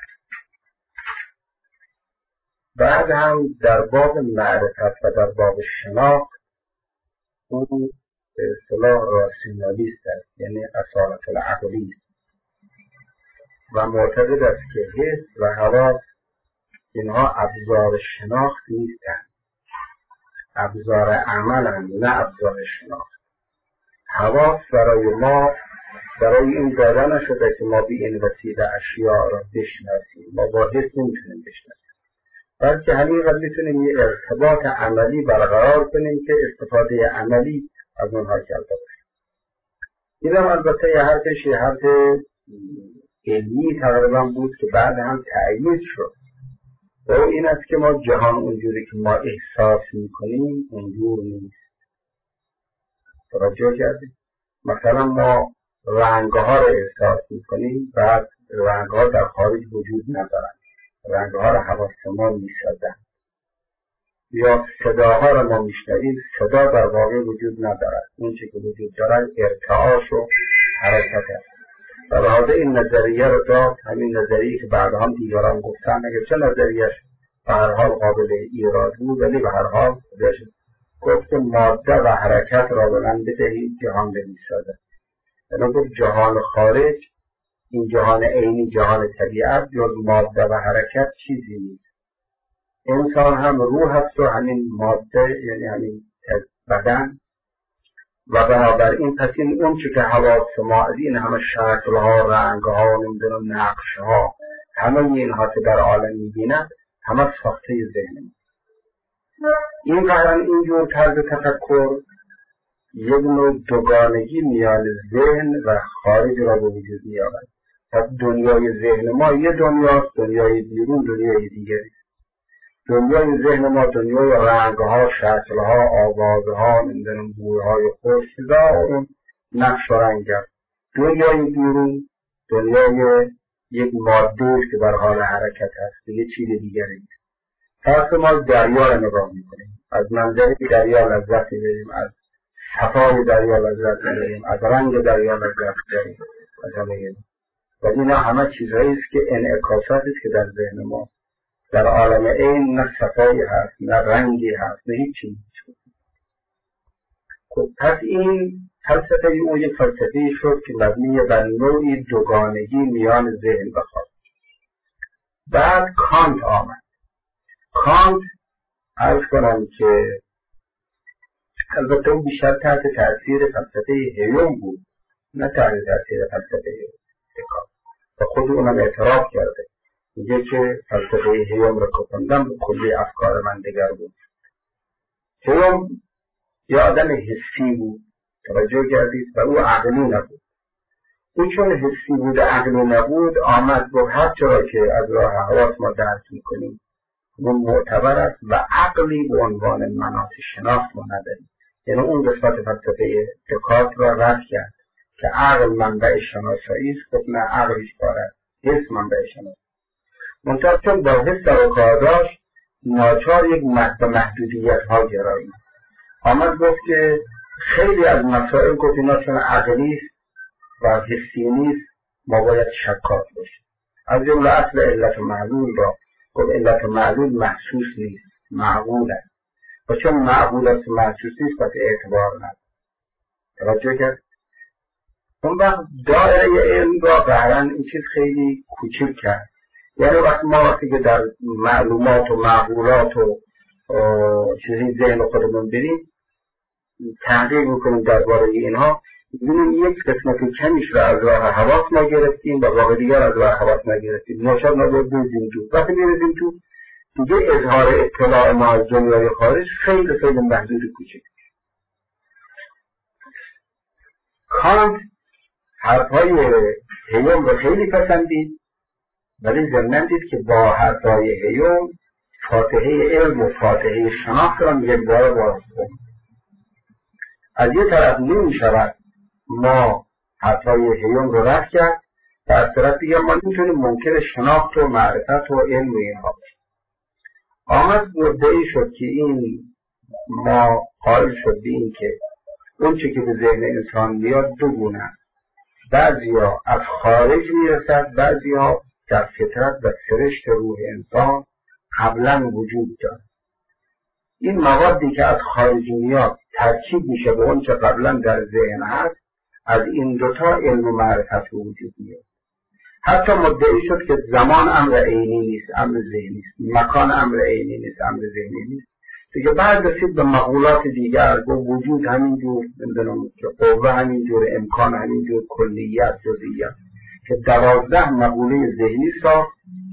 بعد هم در باب معرفت و در باب شناخت او به اصطلاح راسیونالیست است، یعنی اصالت العقلی است و معتقد است که حس و حواس اینها ابزار شناخت نیستند، ابزار عملند نه ابزار شناخت. حواس برای ما برای این داده نشده که ما به این وسیله اشیاء را بشناسیم، ما با حس نمیتونیم بشناسیم، بلکه همینقدر میتونیم یه ارتباط عملی برقرار کنیم که استفاده عملی از اونها کرده باشیم. این هم البته یه حرف علمی تقریبا بود که بعد هم تأیید شد و این است که ما جهان اونجوری که ما احساس میکنیم اونجور نیست. توجه کردید؟ مثلا ما رنگها رو احساس میکنیم، بعد رنگها در خارج وجود ندارن، رنگها رو حواس ما میسازن. یا صداها رو ما میشنویم، صدا در واقع وجود ندارد، اون چه که وجود دارد ارتعاش و حرکت است. و به حاضر این نظریه رو داد، همین نظریه که بعد هم دیگران گفتن اگر چه نظریهش به هر حال قابل ایراد بود، ولی به هر حال گفت ماده و حرکت را به من بدهید جهان بمیسازد. یعنی گفت جهان خارج، این جهان عینی، جهان طبیعت، جز ماده و حرکت چیزی نیست. انسان هم روح هست و همین ماده، یعنی همین بدن، و بنابراین پس این اون چه که حواس ما از این همه شکلها، رنگها، نمیدونم نقشها، همه اینها که در عالم میبیند همه ساخته ذهن. این قرن اینجور طرز تفکر یک نوع دوگانگی میان ذهن و خارج را به وجود میآورد. پس دنیای ذهن ما یه دنیاست، دنیای بیرون دنیای دیگری. دنیای ذهن ما دنیای رنگها، شکلها، آوازها، نمیدونم بویهای خوش، اون نقش و رنگ است. دنیای بیرون دنیای یک ماده که در حال حرکت است، یه چیز دیگری. پس ما دریا را نگاه میکنیم، از منظر دریا لذت میبریم، از صفای دریا لذت میبریم، از رنگ دریا لذت میبریم، از همه این. و اینا همه چیزهایی است که انعکاساتی است که در ذهن ما. در عالم عین نه صفایی هست، نه رنگی هست، نه هیچی. خب پس این فلسفه او یک فلسفه شد که مبنی بر نوعی دوگانگی میان ذهن و خارج. بعد کانت آمد. کانت عرض کنم که البته اون بیشتر تحت تأثیر فلسفه هیوم بود، نه تحت تأثیر فلسفه دکارت. و خود اونم اعتراف کرده، میگه که فلسفه هیوم رو کفندم به کلی افکار من دگر بود. هیوم یه آدم حسی بود، توجه کردید، و او عقلی نبود. او چون حسی بود عقلی نبود، آمد با هر چرا که از راه حواس ما درک میکنیم اون معتبر است و عقلی به عنوان مناط شناخت ما نداریم. یعنی اون قسمت فلسفه دکارت را رد کرد که عقل منبع شناسایی است. خب نه، عقلش باره حس منبع شناسایی. منتها چون با حس سر و کار داشت، ناچار یک محدودیت ها گرایی آمد. گفت که خیلی از مسائل گفت اینا چون عقلی است و حسی نیست ما باید شکاک باشیم. از جمله اصل علت و معلول را گفت علت و معلول محسوس نیست، معقول است، و چون معقول است محسوس نیست پس اعتبار نداره. توجه کرد؟ اون وقت دایره علم را قهرن این چیز خیلی کوچک کرد. یعنی وقتی که در معلومات و معقولات و چیزی ذهن خودمون بریم تحقیق میکنیم درباره اینها، می‌بینیم یک قسمت کمیش را از راه حواس ما گرفتیم و واقع دیگر از راه حواس نگرفتیم. ناشد ما باید بریزیم تو. وقتی می‌ریزیم تو دیگه اظهار اطلاع ما از دنیای خارج خیلی خیلی محدود کوچک. کانت حرفای هیوم رو خیلی پسندید، ولی ضمناً دید که با حرفای هیوم فاتحه علم و فاتحه شناخت را یک بار باز کنیم. از یه طرف نمی‌شود ما حرفای هیوم رو رد کرد و از طرف دیگه ما نمی‌تونیم منکر شناخت و معرفت و علم و اینها باشیم. آمد مدعی شد که این ما قائل شد به این که اون چه که به ذهن انسان میاد دو گونه است. بعضیا از خارج میرسد، بعضیا در فطرت و سرشت روح انسان قبلا وجود دارد. این موادی که از خارج میاد ترکیب میشه به اون چه قبلا در ذهن هست، از این دوتا علم و معرفت وجود میاد. حتی مدعی شد که زمان امر عینی نیست، امر ذهنی است. مکان امر عینی نیست، امر ذهنی نیست. دیگه بعد رسید به مقولات دیگر، گفت وجود همینجور، نمیدونم که قوه همینجور، امکان همینجور، کلیت، جزئیات، که 12 مقوله ذهنی ساخت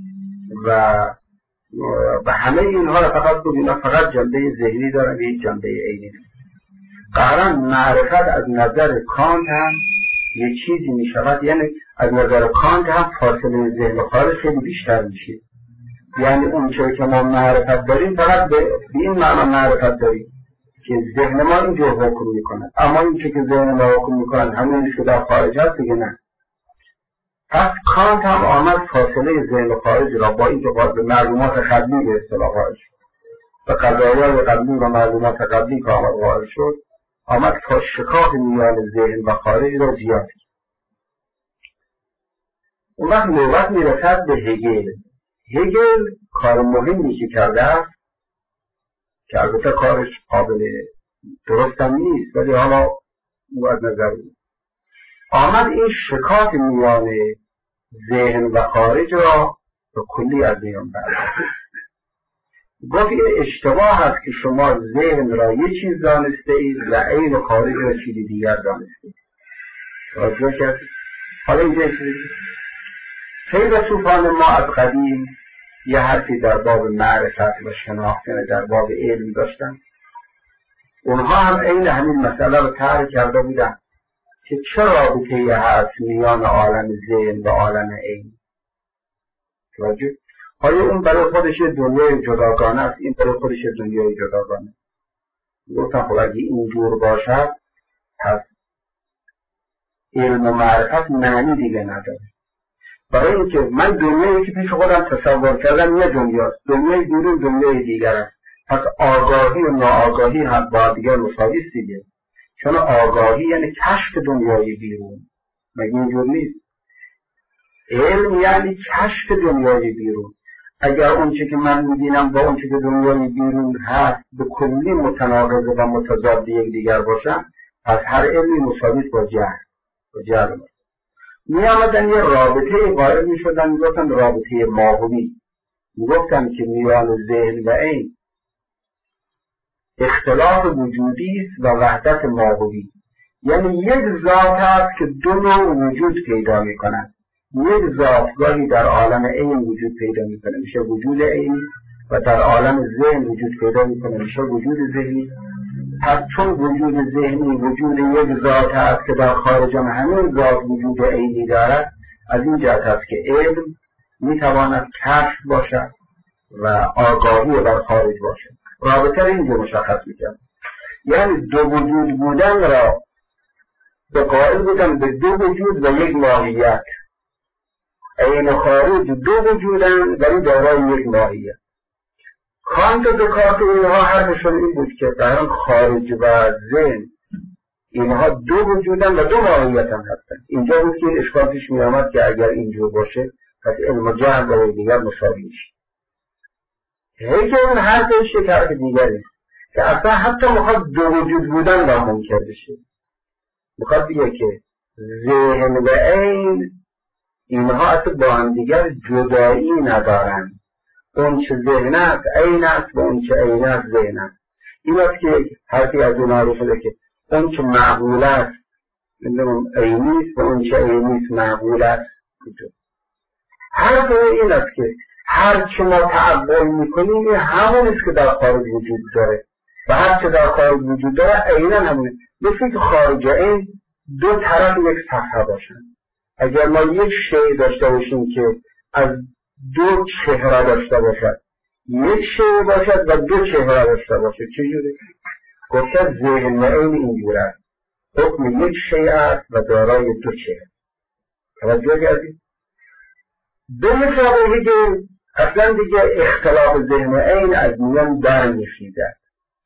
و همه اینها را فقط گفت اینا فقط جنبه ذهنی دارن، یک جنبه عینی نیست. قرآن معرفت از نظر کانت هم یک چیزی می شود، یعنی از نظر کانت هم فاصله ذهن و خارج خیلی بیشتر میشه. یعنی اون چیزی که ما معرفت داریم فقط به این معنا معرفت داریم که ذهن ما اینجور حکم میکنه، اما این چیزی که ذهن ما حکم میکنن همین که در خارج هست دیگه نه. پس کانت هم آمد فاصله ذهن و خارج را با اینکه به معلومات قبلی به اصطلاح قائل شد و قضایای قبلی و معلومات قبلی که آمد قائل شد، آمد تا شکاف میان ذهن و خارج را زیاد کرد. اون وقت نوبت میرسد به هگل. هگل کار مهمی که کرده است که البته کارش قابل درستم نیست، ولی حالا او از نظر آمد این شکاف میان ذهن و خارج را به کلی از میان برد. گفت این اشتباه است که شما ذهن را یه چیز دانسته اید و عین و خارج را چیزی دیگر دانسته اید. توجه کردید؟ حالا اینجا فیلسوفان ما از قدیم یه حرفی در باب معرفت و شناخت، در باب علم داشتن. اونها هم عین همین مسئله رو طرح کرده بودن که چه رابطه‌ای هست میان عالم ذهن و عالم عین. توجه؟ آیا اون برای خودش دنیای جداگانه است، این برای خودش دنیای جداگانه. گفتم خب اگه اینجور باشد پس علم و معرفت معنی دیگه نداره. برای اینکه من دنیایی که پیش خودم تصور کردم یه دنیاست، دنیای بیرون دنیای دیگر است. پس آگاهی و ناآگاهی هم با دیگر مساوی است دیگه. چون آگاهی یعنی کشف دنیای بیرون، مگه اینجور نیست؟ علم یعنی کشف دنیای بیرون. اگر اون چه که من می‌بینم با اون چه که دنیای بیرون هست به کلی متناقض و متضاد یکدیگر باشن، پس هر علمی مساوی با جهل می‌آمدن یه رابطه قائل می‌شدن، می‌گفتن رابطه ماهوی، می‌گفتن که میان ذهن و عین اختلاف وجودی است و وحدت ماهوی. یعنی یک ذات هست که دو نوع وجود پیدا می‌کند. یک ذات گاهی در عالم عین وجود پیدا می‌کنه، میشه وجود عینی، و در عالم ذهن وجود پیدا می‌کنه، میشه وجود ذهنی. پس چون وجود ذهنی وجود یک ذات هست که در خارج همین ذات وجود عینی دارد، از این جهت است که علم میتواند کشف باشد و آگاهی در خارج باشد. رابطه اینجا مشخص میکنه، یعنی دو وجود بودن را به قائل بودن به دو وجود و یک ماهیت. عین و خارج دو وجودن ولی دارای یک ماهیت. کانت و دکارت اینها حرفشون این بود که در خارج و ذهن اینها دو وجودن و دو ماهیت هم هستن. اینجا بود که این اشکال پیش می آمد که اگر اینجور باشه پس علم و جهل با دیگر مساوی میشه. هگل حرفش یک حرف دیگری است که اصلا حتی میخواد دو وجود بودن را منکر بشه. میخواد بگه که ذهن و عین اینها اصلا با هم دیگر جدایی ندارند. اون چه ذهن است عین است و اون چه عین است ذهن است. این است که حرفی از اونها رو شده که اون چه معقول است عینی است و اون چه عینی است معقول است. حرف این است که هر چه ما تعبیر میکنیم این همون است که در خارج وجود داره و هر چه در خارج وجود داره عینا همونه. مثل که خارج عین دو طرف یک صفحه باشن. اگر ما یک شی داشته باشیم که از دو چهره داشته باشد، یک شی باشد و دو چهره داشته باشد، چجوری؟ گفتن ذهن و عین اینجور است. حکم یک شی است و دارای دو چهره. توجه کردید؟ به مشابه هگل اصلا دیگه اختلاف ذهن و عین از میان برمی‌خیزد.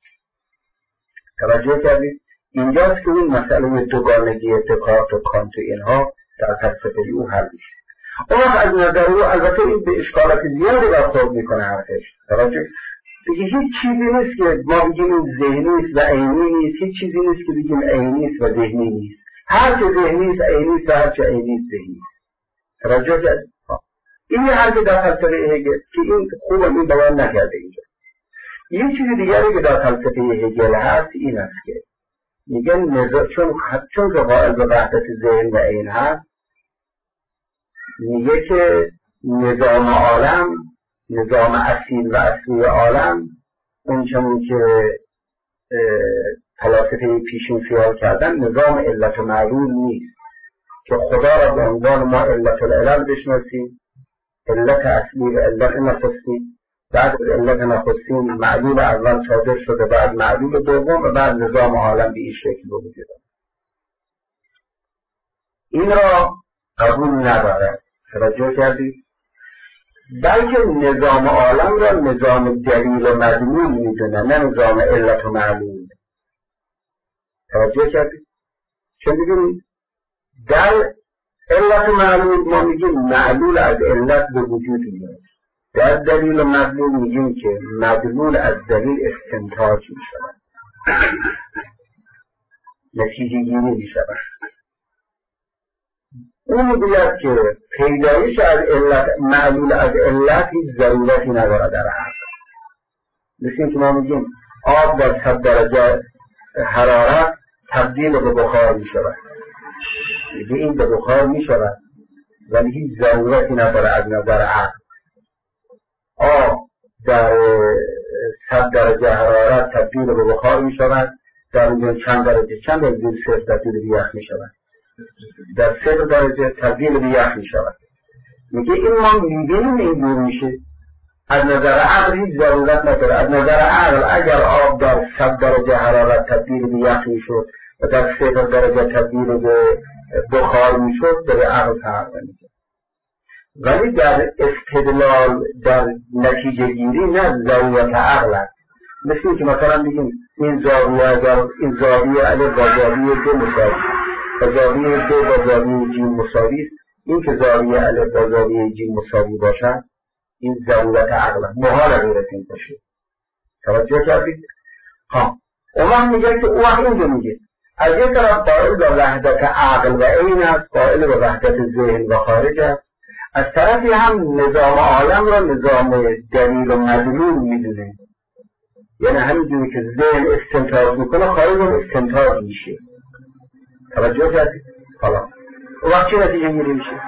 توجه کردید؟ اینجاست که این مسئله دوگانگی دکارت و کانت و اینها در فلسفه او حل میشه. اون از نظر او البته این به اشکالات زیادی برخورد میکنه حرفش. توجه دیگه هیچ چیزی نیست که ما بگیم این ذهنی است و عینی نیست، هیچ چیزی نیست که بگیم عینی است و ذهنی نیست. هر چه ذهنی است عینی است و هر چه عینی است ذهنی است. توجه کردید؟ این حرف در فلسفه هگل که این خوبه این بیان نکرده اینجا. یه چیز دیگری که در فلسفه هگل هست این است که میگن چون که قائل به وحدت ذهن و عین هست، میگه که نظام عالم، نظام اصیل و اصلی عالم اون چون که فلاسفه پیشین خیال کردن نظام علت و معلول نیست که خدا را به عنوان ما علت العلل بشناسیم، علت اصلی و علت نخستی، بعد علت نخستی معلول اول صادر شده، بعد معلول دوم و بعد نظام عالم به این شکل رو بگیره. این را قبول نداره. توجه کردید؟ بلکه نظام عالم را نظام دلیل و مدلول میدونه، نه نظام علت و معلول. توجه کردید؟ چون بگیم در علت و معلول ما میگیم معلول از علت به وجود میاد، در دلیل و مدلول میگیم که مدلول از دلیل استنتاج میشود، نتیجه گیری میشود. اون میگوید که پیدایش از علت، معلول از علت هیچ ضرورتی نداره در عقل. مثل اینکه ما میگیم آب در 100 درجه حرارت تبدیل به بخار میشود، میگه این به بخار میشود ولی هیچ ضرورتی نداره از نظر عقل. آب در 100 درجه حرارت تبدیل به بخار میشود، در اون چند درجه صفر تبدیل به یخ میشود، در 0 درجه تبدیل به یخ میشود. میگه این ما میبینیم اینجور میشه، از نظر عقل هیچ ضرورت نداره. از نظر عقل اگر آب در 100 درجه حرارت تبدیل به یخ میشد و در 0 درجه تبدیل به بخار میشد به عقل فرق نمیکنه. ولی در استدلال، در نتیجه گیری نه ضرورت عقل است. مثل اینکه مثلا بگیم این زاویه اگر این زاویه الف با زاویه دو مساوی و زاویه دو با زاویه جیم مساوی است، این که زاویه الف با زاویه جیم مساوی باشد این ضرورت عقل محال غیر از این باشه. توجه کردید؟ اون وقت میگه که اون وقت اینجا میگه از یک طرف قائل به وحدت عقل و عین است، قائل به وحدت ذهن و خارج است، از طرفی هم نظام عالم را نظام دلیل و مدلول میدونه، یعنی همینجوری که ذهن استنتاج میکنه خارج هم استنتاج میشه. توجه کردید؟ حالا اون وقت چه نتیجه گیری میشه؟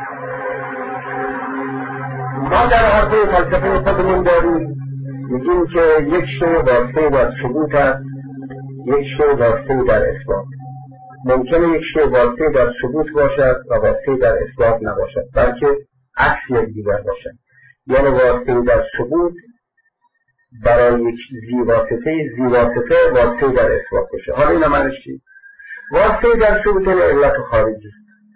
ما در حرفه فلسفه خودمون داریم میگیم که یک شی واسطه در ثبوت است، یک شی واسطه در اثبات. ممکنه یک شی واسطه در ثبوت باشد و واسطه در اثبات نباشد، بلکه عکس یکدیگر باشد. یعنی واسطه در ثبوت برای یک زیواسطه واسطه در اثبات باشه. حالا این معنیش چی؟ واسطه در ثبوت علت خارجی،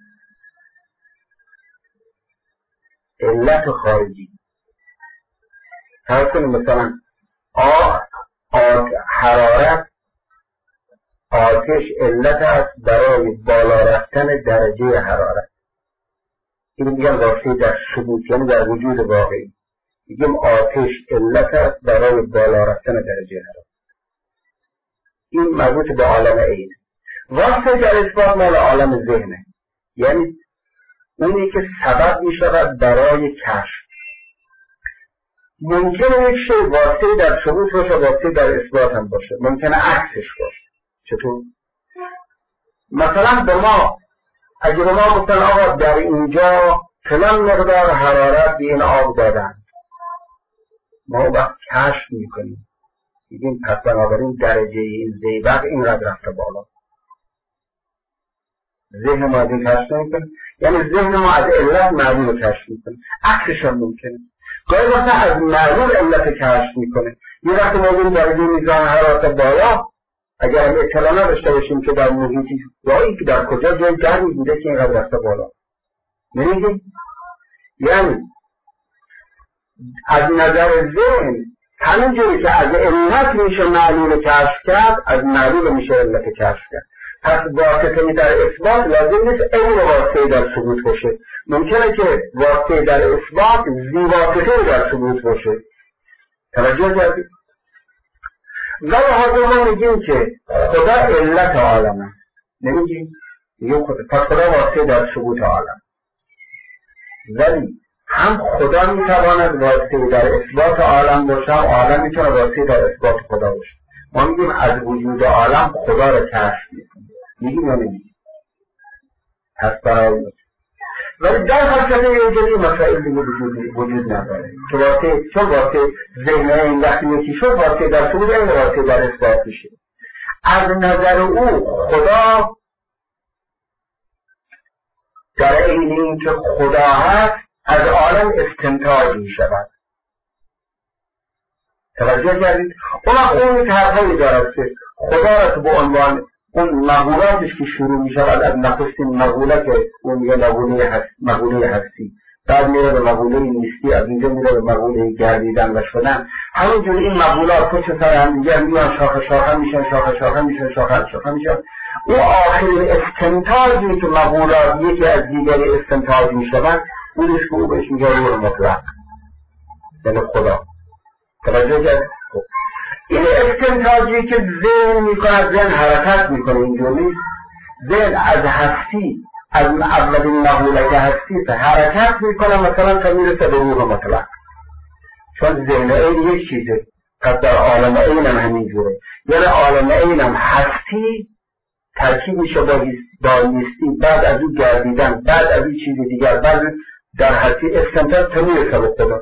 علت خارجی. فرض کنیم مثلا حرارت، آتش علت است برای بالا رفتن درجه حرارت. این میگن واسطه در ثبوت، یعنی در وجود واقعی. میگیم آتش علت است برای بالا رفتن درجه حرارت. این مربوط به عالم عین. واسطه در اثبات مال عالم ذهنه، یعنی اونی که سبب میشود برای کشف. ممکنه یک شی واسطه در ثبوت باشه، واسطه در اثبات هم باشه، ممکنه عکسش باشه. چطور؟ مثلا به ما اگه به ما گفتن آقا در اینجا فلان مقدار حرارت به این آب دادن، ما وقت کشف میکنیم، میگیم پس بنابراین درجه این زیبق اینقدر رفته بالا. ذهن ما از این کشف نمیکنه، یعنی ذهن ما از علت معلول رو کشف میکنه. عکسش هم ممکنه، گاهی وقتا از معلول علت کشف میکنه. یه وقت ما بگیم درجه میزان حرارت بالا، اگر هم اطلاع نداشته باشیم که در محیطی راهی که در کجا جای گرمی بوده که اینقدر رفته بالا، نمیگیم؟ یعنی از نظر ذهن همینجوری که از علت میشه معلول کشف کرد، از معلول میشه علت کشف کرد. پس واسطه در اثبات لازم نیست این واسطه در ثبوت باشه. ممکنه که واسطه در اثبات زیواسطه در ثبوت باشه. توجه کردید؟ ولی حاضر ما میگیم که خدا علت عالم است، نمیگیم؟ میگیم پس خدا واسطه در ثبوت عالم. ولی هم خدا میتواند واسطه در اثبات عالم باشه، عالم میتونه واسطه در اثبات خدا باشه. ما میگیم از وجود عالم خدا را کشف میکنیم، میگیم یا نمیگیم؟ پس برای ولی در فلسفه ایجادی مسائل دیگه وجود نداره که واسطه ذهن این وقتی یکی شد واسطه در ثبوت این واسطه در اثبات میشه. از نظر او خدا در این که خدا هست از عالم استنتاج می شود. توجه کردید؟ اون که حرفایی دارد که خدا را به عنوان اون مقولاتش که شروع می شود از نخستین مقوله که اون میگه مقوله هستی، بعد میره به مقوله نیستی، از اینجا میره به مقوله گردیدن و شدن. همینجور این مقولات پشت سر هم دیگر میان شاخه میشن، شاخه میشن. اون آخرین استنتاجی که مقولات یکی از دیگری استنتاج می شود اونش که او بهش میگه روح مطلق، یعنی خدا. توجه کرد؟ این استنتاجی که ذهن میکنه، ذهن حرکت میکنه، اینجور نیست. ذهن از هستی، از اولین مقوله که هستی حرکت میکنه مثلا تا میرسه به روح مطلق، چون ذهن این یک چیزه. پس در عالم این هم همینجوره، یعنی عالم این هم هستی ترکیب میشه با نیستی، بعد از اون گردیدن، بعد از این چیز دیگر، بعد در هستی استنتاج تا میرسه به خدا.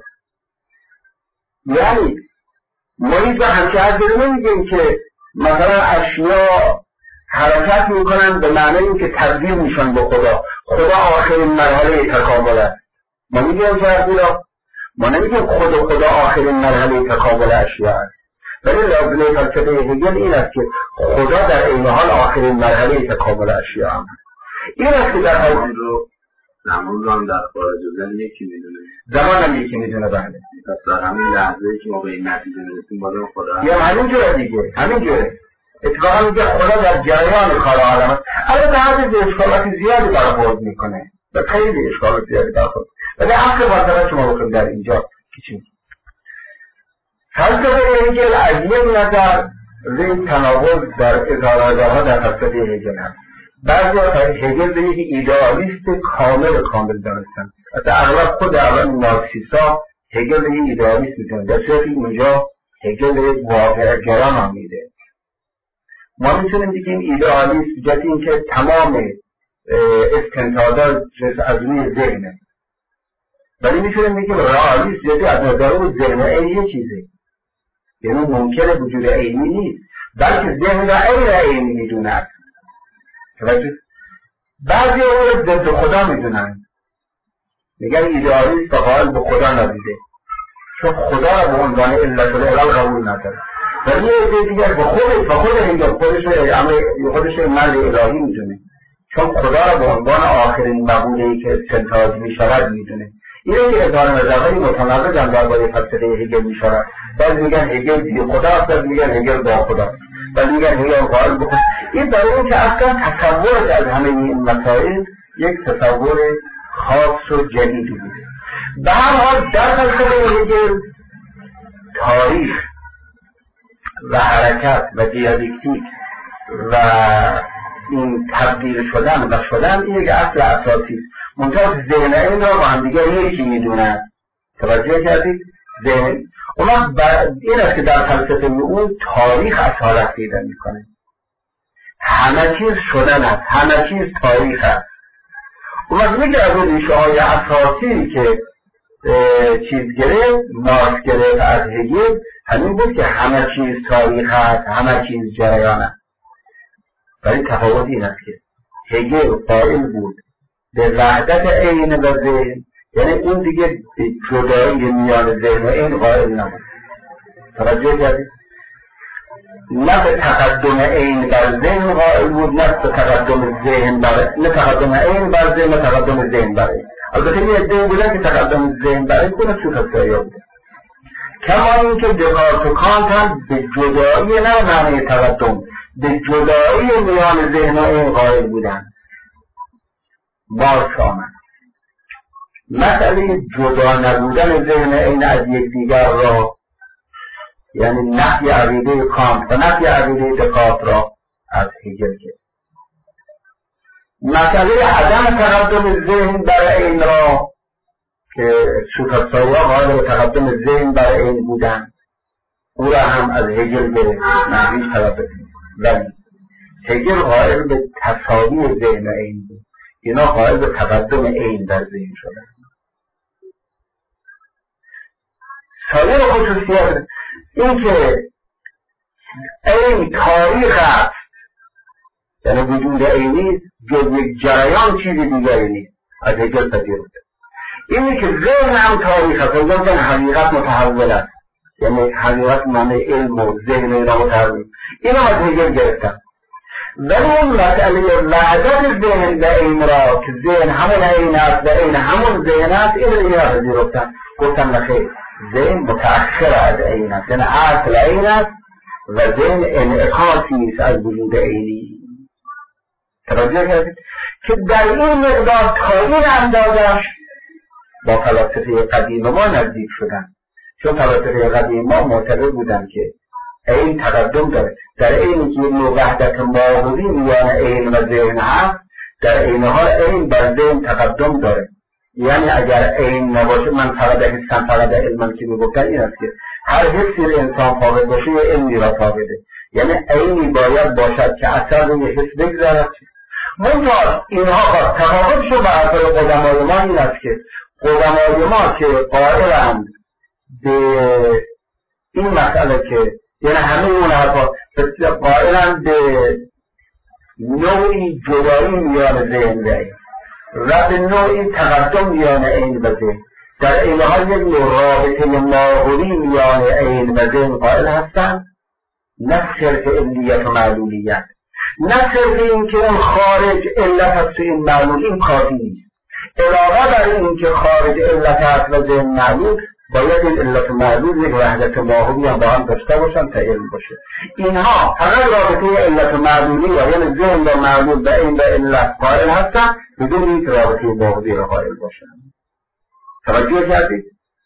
یعنی ما اینجا همچه نمیگیم که مثلا اشیا حرکت میکنن به معنی این که تبدیل میشن به خدا. خدا آخرین مرحله تکامل است. ما میگیم ما نمیگیم خدا آخرین مرحله تکامل اشیا است. ولی لازمه فلسفه هگل این است که خدا در این حال آخرین مرحله تکامل اشیا هم است. این است که در حال
زمان رو هم در خارج زن یکی میدونه،
زمان هم یکی میدونه. بله،
پس در همین لحظه که ما به این نتیجه میرسیم بازم خدا
یا همینجوره دیگه، همینجوره. اتفاقا میگه خدا در جریان کار عالم است. البته حد اشکالات زیادی برخورد میکنه و خیلی اشکالات زیادی برخورد، ولی اصل فلسفه شما بکنیم در اینجا که چیز. فلسفه هگل از یک نظر این تناقض در اظهارها در فلسفه هگل هست. بعضی هگل به یک ایدئالیست کامل دانستن. حتی اغلب خود مارکسیست‌ها هگل به یک ایدئالیست می‌دونن، در صورتی اینجا هگل به یک واقع‌گرا نامیده. ما میتونیم بگیم ایدئالیست جهت اینکه تمام استنتاجات از روی ذهنه، ولی میتونیم بگیم رئالیست جهت از نظر ذهن عینی چیزه، یعنی ممکنه وجود عینی نیست بلکه ذهن را عینی میدونه. بعضی اون ضد خدا میدونن، میگن ایدئالیست قائل به خدا ندیده چون خدا را به عنوان علت العلل قبول نداره. ولی یه دیگر به خودش مرد الهی میدونه چون خدا را به عنوان آخرین مقوله‌ای که استنتاج میشود میدونه. اینه که اظهار نظرهای متناقض هم درباره فلسفه هگل میشود. بعضی میگن هگل بی خدا است، بعضی میگن هگل با خدا، بعضی میگن هگل قائل به خدا. این برای اینکه اصلا تصورش از همه این مسائل یک تصور خاص و جدیدی بوده. به هر حال در فلسفه هگل تاریخ و حرکت و دیالکتیک و این تبدیل شدن این یک اصل اساسی است. منتها ذهن این را با هم دیگر یکی میدونن. توجه کردید؟ ذهن اونا این است که در فلسفه اون تاریخ اصالت پیدا میکنه. همه چیز شدن است، همه چیز تاریخ است. اونا میگه از اون ریشه های اساسی که مارکس گرفت از هگل همین بود که همه چیز تاریخ است، همه چیز جریان است. ولی تفاوت این است که هگل قائل بود به وحدت عین و ذهن، یعنی اون دیگه جدایی میان ذهن و عین قائل نبود. توجه کردید؟ نه به تقدم عین بر ذهن قائل بود، نه به تقدم ذهن بر نه تقدم عین بر ذهن، نه تقدم ذهن بر عین. البته یه عده بودن که تقدم ذهن بر عین کنه سوفسطایی بوده. کما اینکه دکارت و کانت هم به جدایی نه معنی تقدم، به جدایی میان ذهن و عین قائل بودن. مارکس آمد مسئله جدا نبودن ذهن عین از یکدیگر را، یعنی نفی عقیده کانت و نفی عقیده دکارت را از هگل کرد. مسئله عدم تقدم ذهن بر عین را که سوفسطایی‌ها قائل به تقدم ذهن بر عین بودند، او را هم از هگل گرفت. نه هیچ تقدم، ولی هگل قائل به تساوی ذهن و عین بود، اینا قائل به تقدم عین در ذهن شدند. سایر خصوصیت این که عین تاریخ است، یعنی وجود عینی جز یک جریان چیزی دیگری نیست، از هگل پذیرفته. اینی که ذهن هم تاریخ است، اینجا میگن حقیقت متحول است، یعنی حقیقت معنی علم و ذهن اینا متحول، اینا از هگل گرفتن. ولی اون مسئله وحدت ذهن و عین را که ذهن همون عین است و عین همون ذهن است، این را پذیرفتن. گفتن نخیر، ذهن متأخر از عین است، یعنی اصل عین است و ذهن انعکاسی است از وجود عینی. توجه کردید که در این مقدار تا این اندازش با فلاسفه قدیم ما نزدیک شدن، چون فلاسفه قدیم ما معتقد بودن که عین تقدم داره، در عینی که یک وحدت ماهوی میان عین و ذهن هست، در عین حال عین بر ذهن تقدم داره. یعنی اگر عین نباشه، من فقط حسن فقط علم که میگفتن این است که هر حسی انسان فاقد باشه یه علمی را فاقده، یعنی عینی باید باشد که اثر روی حس بگذارد. منتها اینها تفاوتشون به اثر قدمای ما این است که قدمای ما که قائلند به این مسئله که یعنی همه اون حرفا قائلند به نوعی جدایی میان ذهن و عین و به نوعی تقدم میان عین و ذهن، در این حال یک نوع رابطه ماهوی میان عین و ذهن قائل هستند، نه صرف علیت و معلولیت، نه صرف این که اون خارج علت هست و این معلول، این کافی نیست. علاوه بر این که خارج علت هست و ذهن معلول، باید این علت و معلول یک وحدت ماهوی هم با هم داشته باشن تا علم باشه. اینها فقط رابطه علت و معلولی و یعنی ذهن و معلول به این و علت قائل هستن بدون این رابطه ماهوی را قائل باشن. توجه کردید؟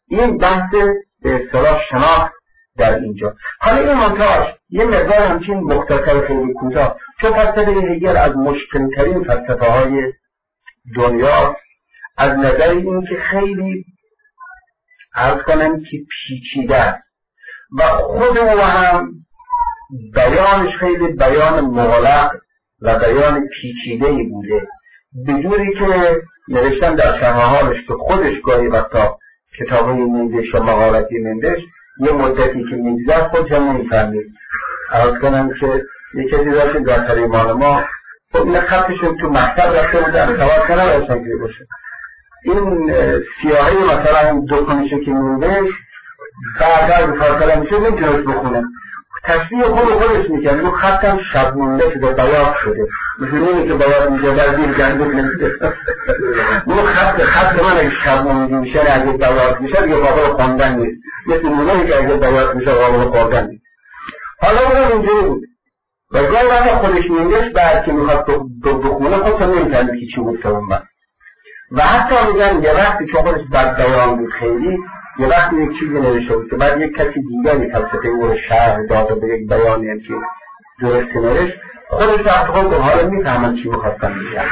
این بحث به اصطلاح شناخت در اینجا. حالا این مونتاژ یه مقدار همچین مختصر خیلی کوتاه، چون فلسفه هگل از مشکل‌ترین فلسفه‌های دنیا از نظر این که خیلی عرض کنم که پیچیده است و خود او هم بیانش خیلی بیان مغلق و بیان پیچیده‌ای بوده، بدونی که نوشتن در شرح حالش که خودش گاهی وقتا کتابای میندش و مقالتی میندش یه مدتی که میگذشت خودش هم نمی‌فهمید. عرض کنم که یه کسی داشت در تریمان ما خب این خطشون تو مکتب رفته بود انتباط کنم اشتن که باشه این سیاهی مثلا اون دو کنیشه که میندش بعد فاصله میشه نمیتونست بخونه، تشریح خودش میکنه اون خطم شب مونده شده بیاد شده مثل اونی که بیاد میگه در زیر گندک نمیده اون خط من اگه شب مونده میشه اگه بیاد میشه دیگه قابل خوندن نیست، مثل اونی که اگه بیاد میشه قابل خوردن نیست. حالا اون اینجوری بود و گاهی وقت خودش میندش بعد که میخواد بخونه خودش نمیتونه که چی بود اون بعد و حتی میگن یه وقتی که خودش بد بیان بود خیلی یه وقتی یک چیزی نوشته بود که بعد یک کسی دیگری فلسفه او رو شرح داد و به یک بیانی هم که درست نوشت خودش وقت خود حالا میفهمن چی میخواستن میگن.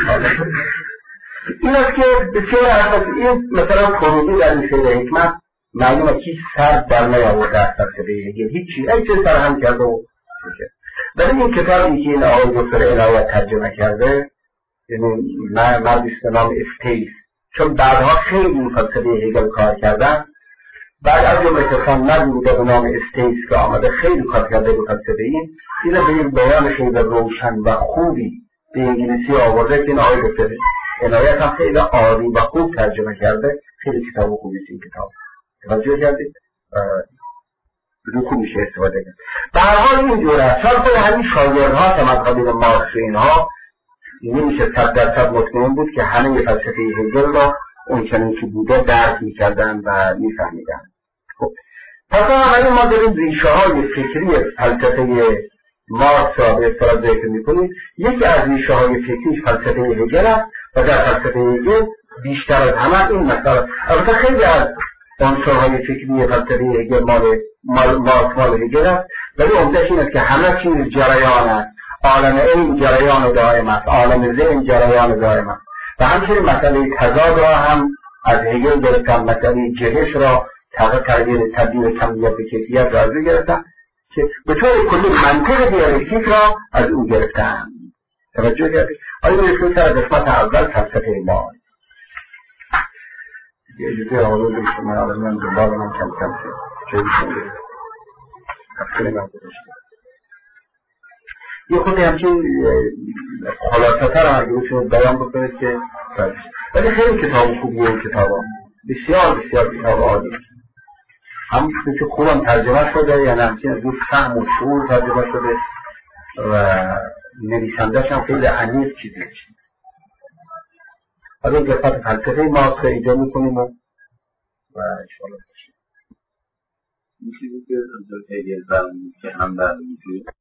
این است که بسیار اساس این مثلا فروغی در این شعر حکمت معلومه که سر در نیاورده از فلسفه هگل هیچی ای چیز سر هم کرده و ولی این کتابی که این آقای دکتر عنایت ترجمه کرده یعنی مردی به نام استیس، چون بعدها خیلی فلسفه هگل کار کردن، بعد از جمله کسان نبوده به نام استیس که آمده خیلی کار کرده به فلسفه اینو به یک بیان خیلی روشن و خوبی به انگلیسی آورده که این آقای دکتر عنایت هم خیلی عالی و خوب ترجمه کرده، خیلی کتاب خوبی این کتاب توجه کردید بدون خوب میشه استفاده کرد. به هر حال این جوره چون خود همین شاگردها که مذهبی مارکس و اینها نمیشه 100% مطمئن بود که همه فلسفه هگل را اونچنین که بوده درک میکردن و میفهمیدن. خب پس همین ما داریم ریشه های فکری فلسفه مارکس را به اصطلاح ذکر میکنیم. یکی از ریشه های فکری فلسفه هگل است و در فلسفه هگل بیشتر از همه این مسئله البته خیلی از عنصرهای فکری فلسفه هگل مال هگل است، ولی عمده‌اش این است که همه چیز جریان است، عالم علم جریان دائم است، عالم ذهن جریان دائم است و همچنین مسئله تضاد را هم از هگل گرفتن، مسئله جهش را تبدیل کمیت به کیفیت را از او گرفتن که به طور کلی منطق دیالکتیک را از او گرفتن. توجه کردید؟ آیا می‌رسیم سر قسمت اول فلسفه ما یه جزء آقای دکتر من دنبال من کم چه بیشون تفصیل من گذاشتم یه خودی همچین خلاصه تر هم اگه بشون بیان بکنید که ولی خیلی کتاب خوبیه این کتاب ها بسیار کتاب عالی هم که خوبم ترجمه شده یعنی همچین از اون فهم و شعور ترجمه شده و نویسنده‌اش هم خیلی عمیق چیزی نوشته. حالا این قسمت فلسفه ما اینجا میکنیم و انشاءالله
این چیزی که هگل فرمود که هم در وجود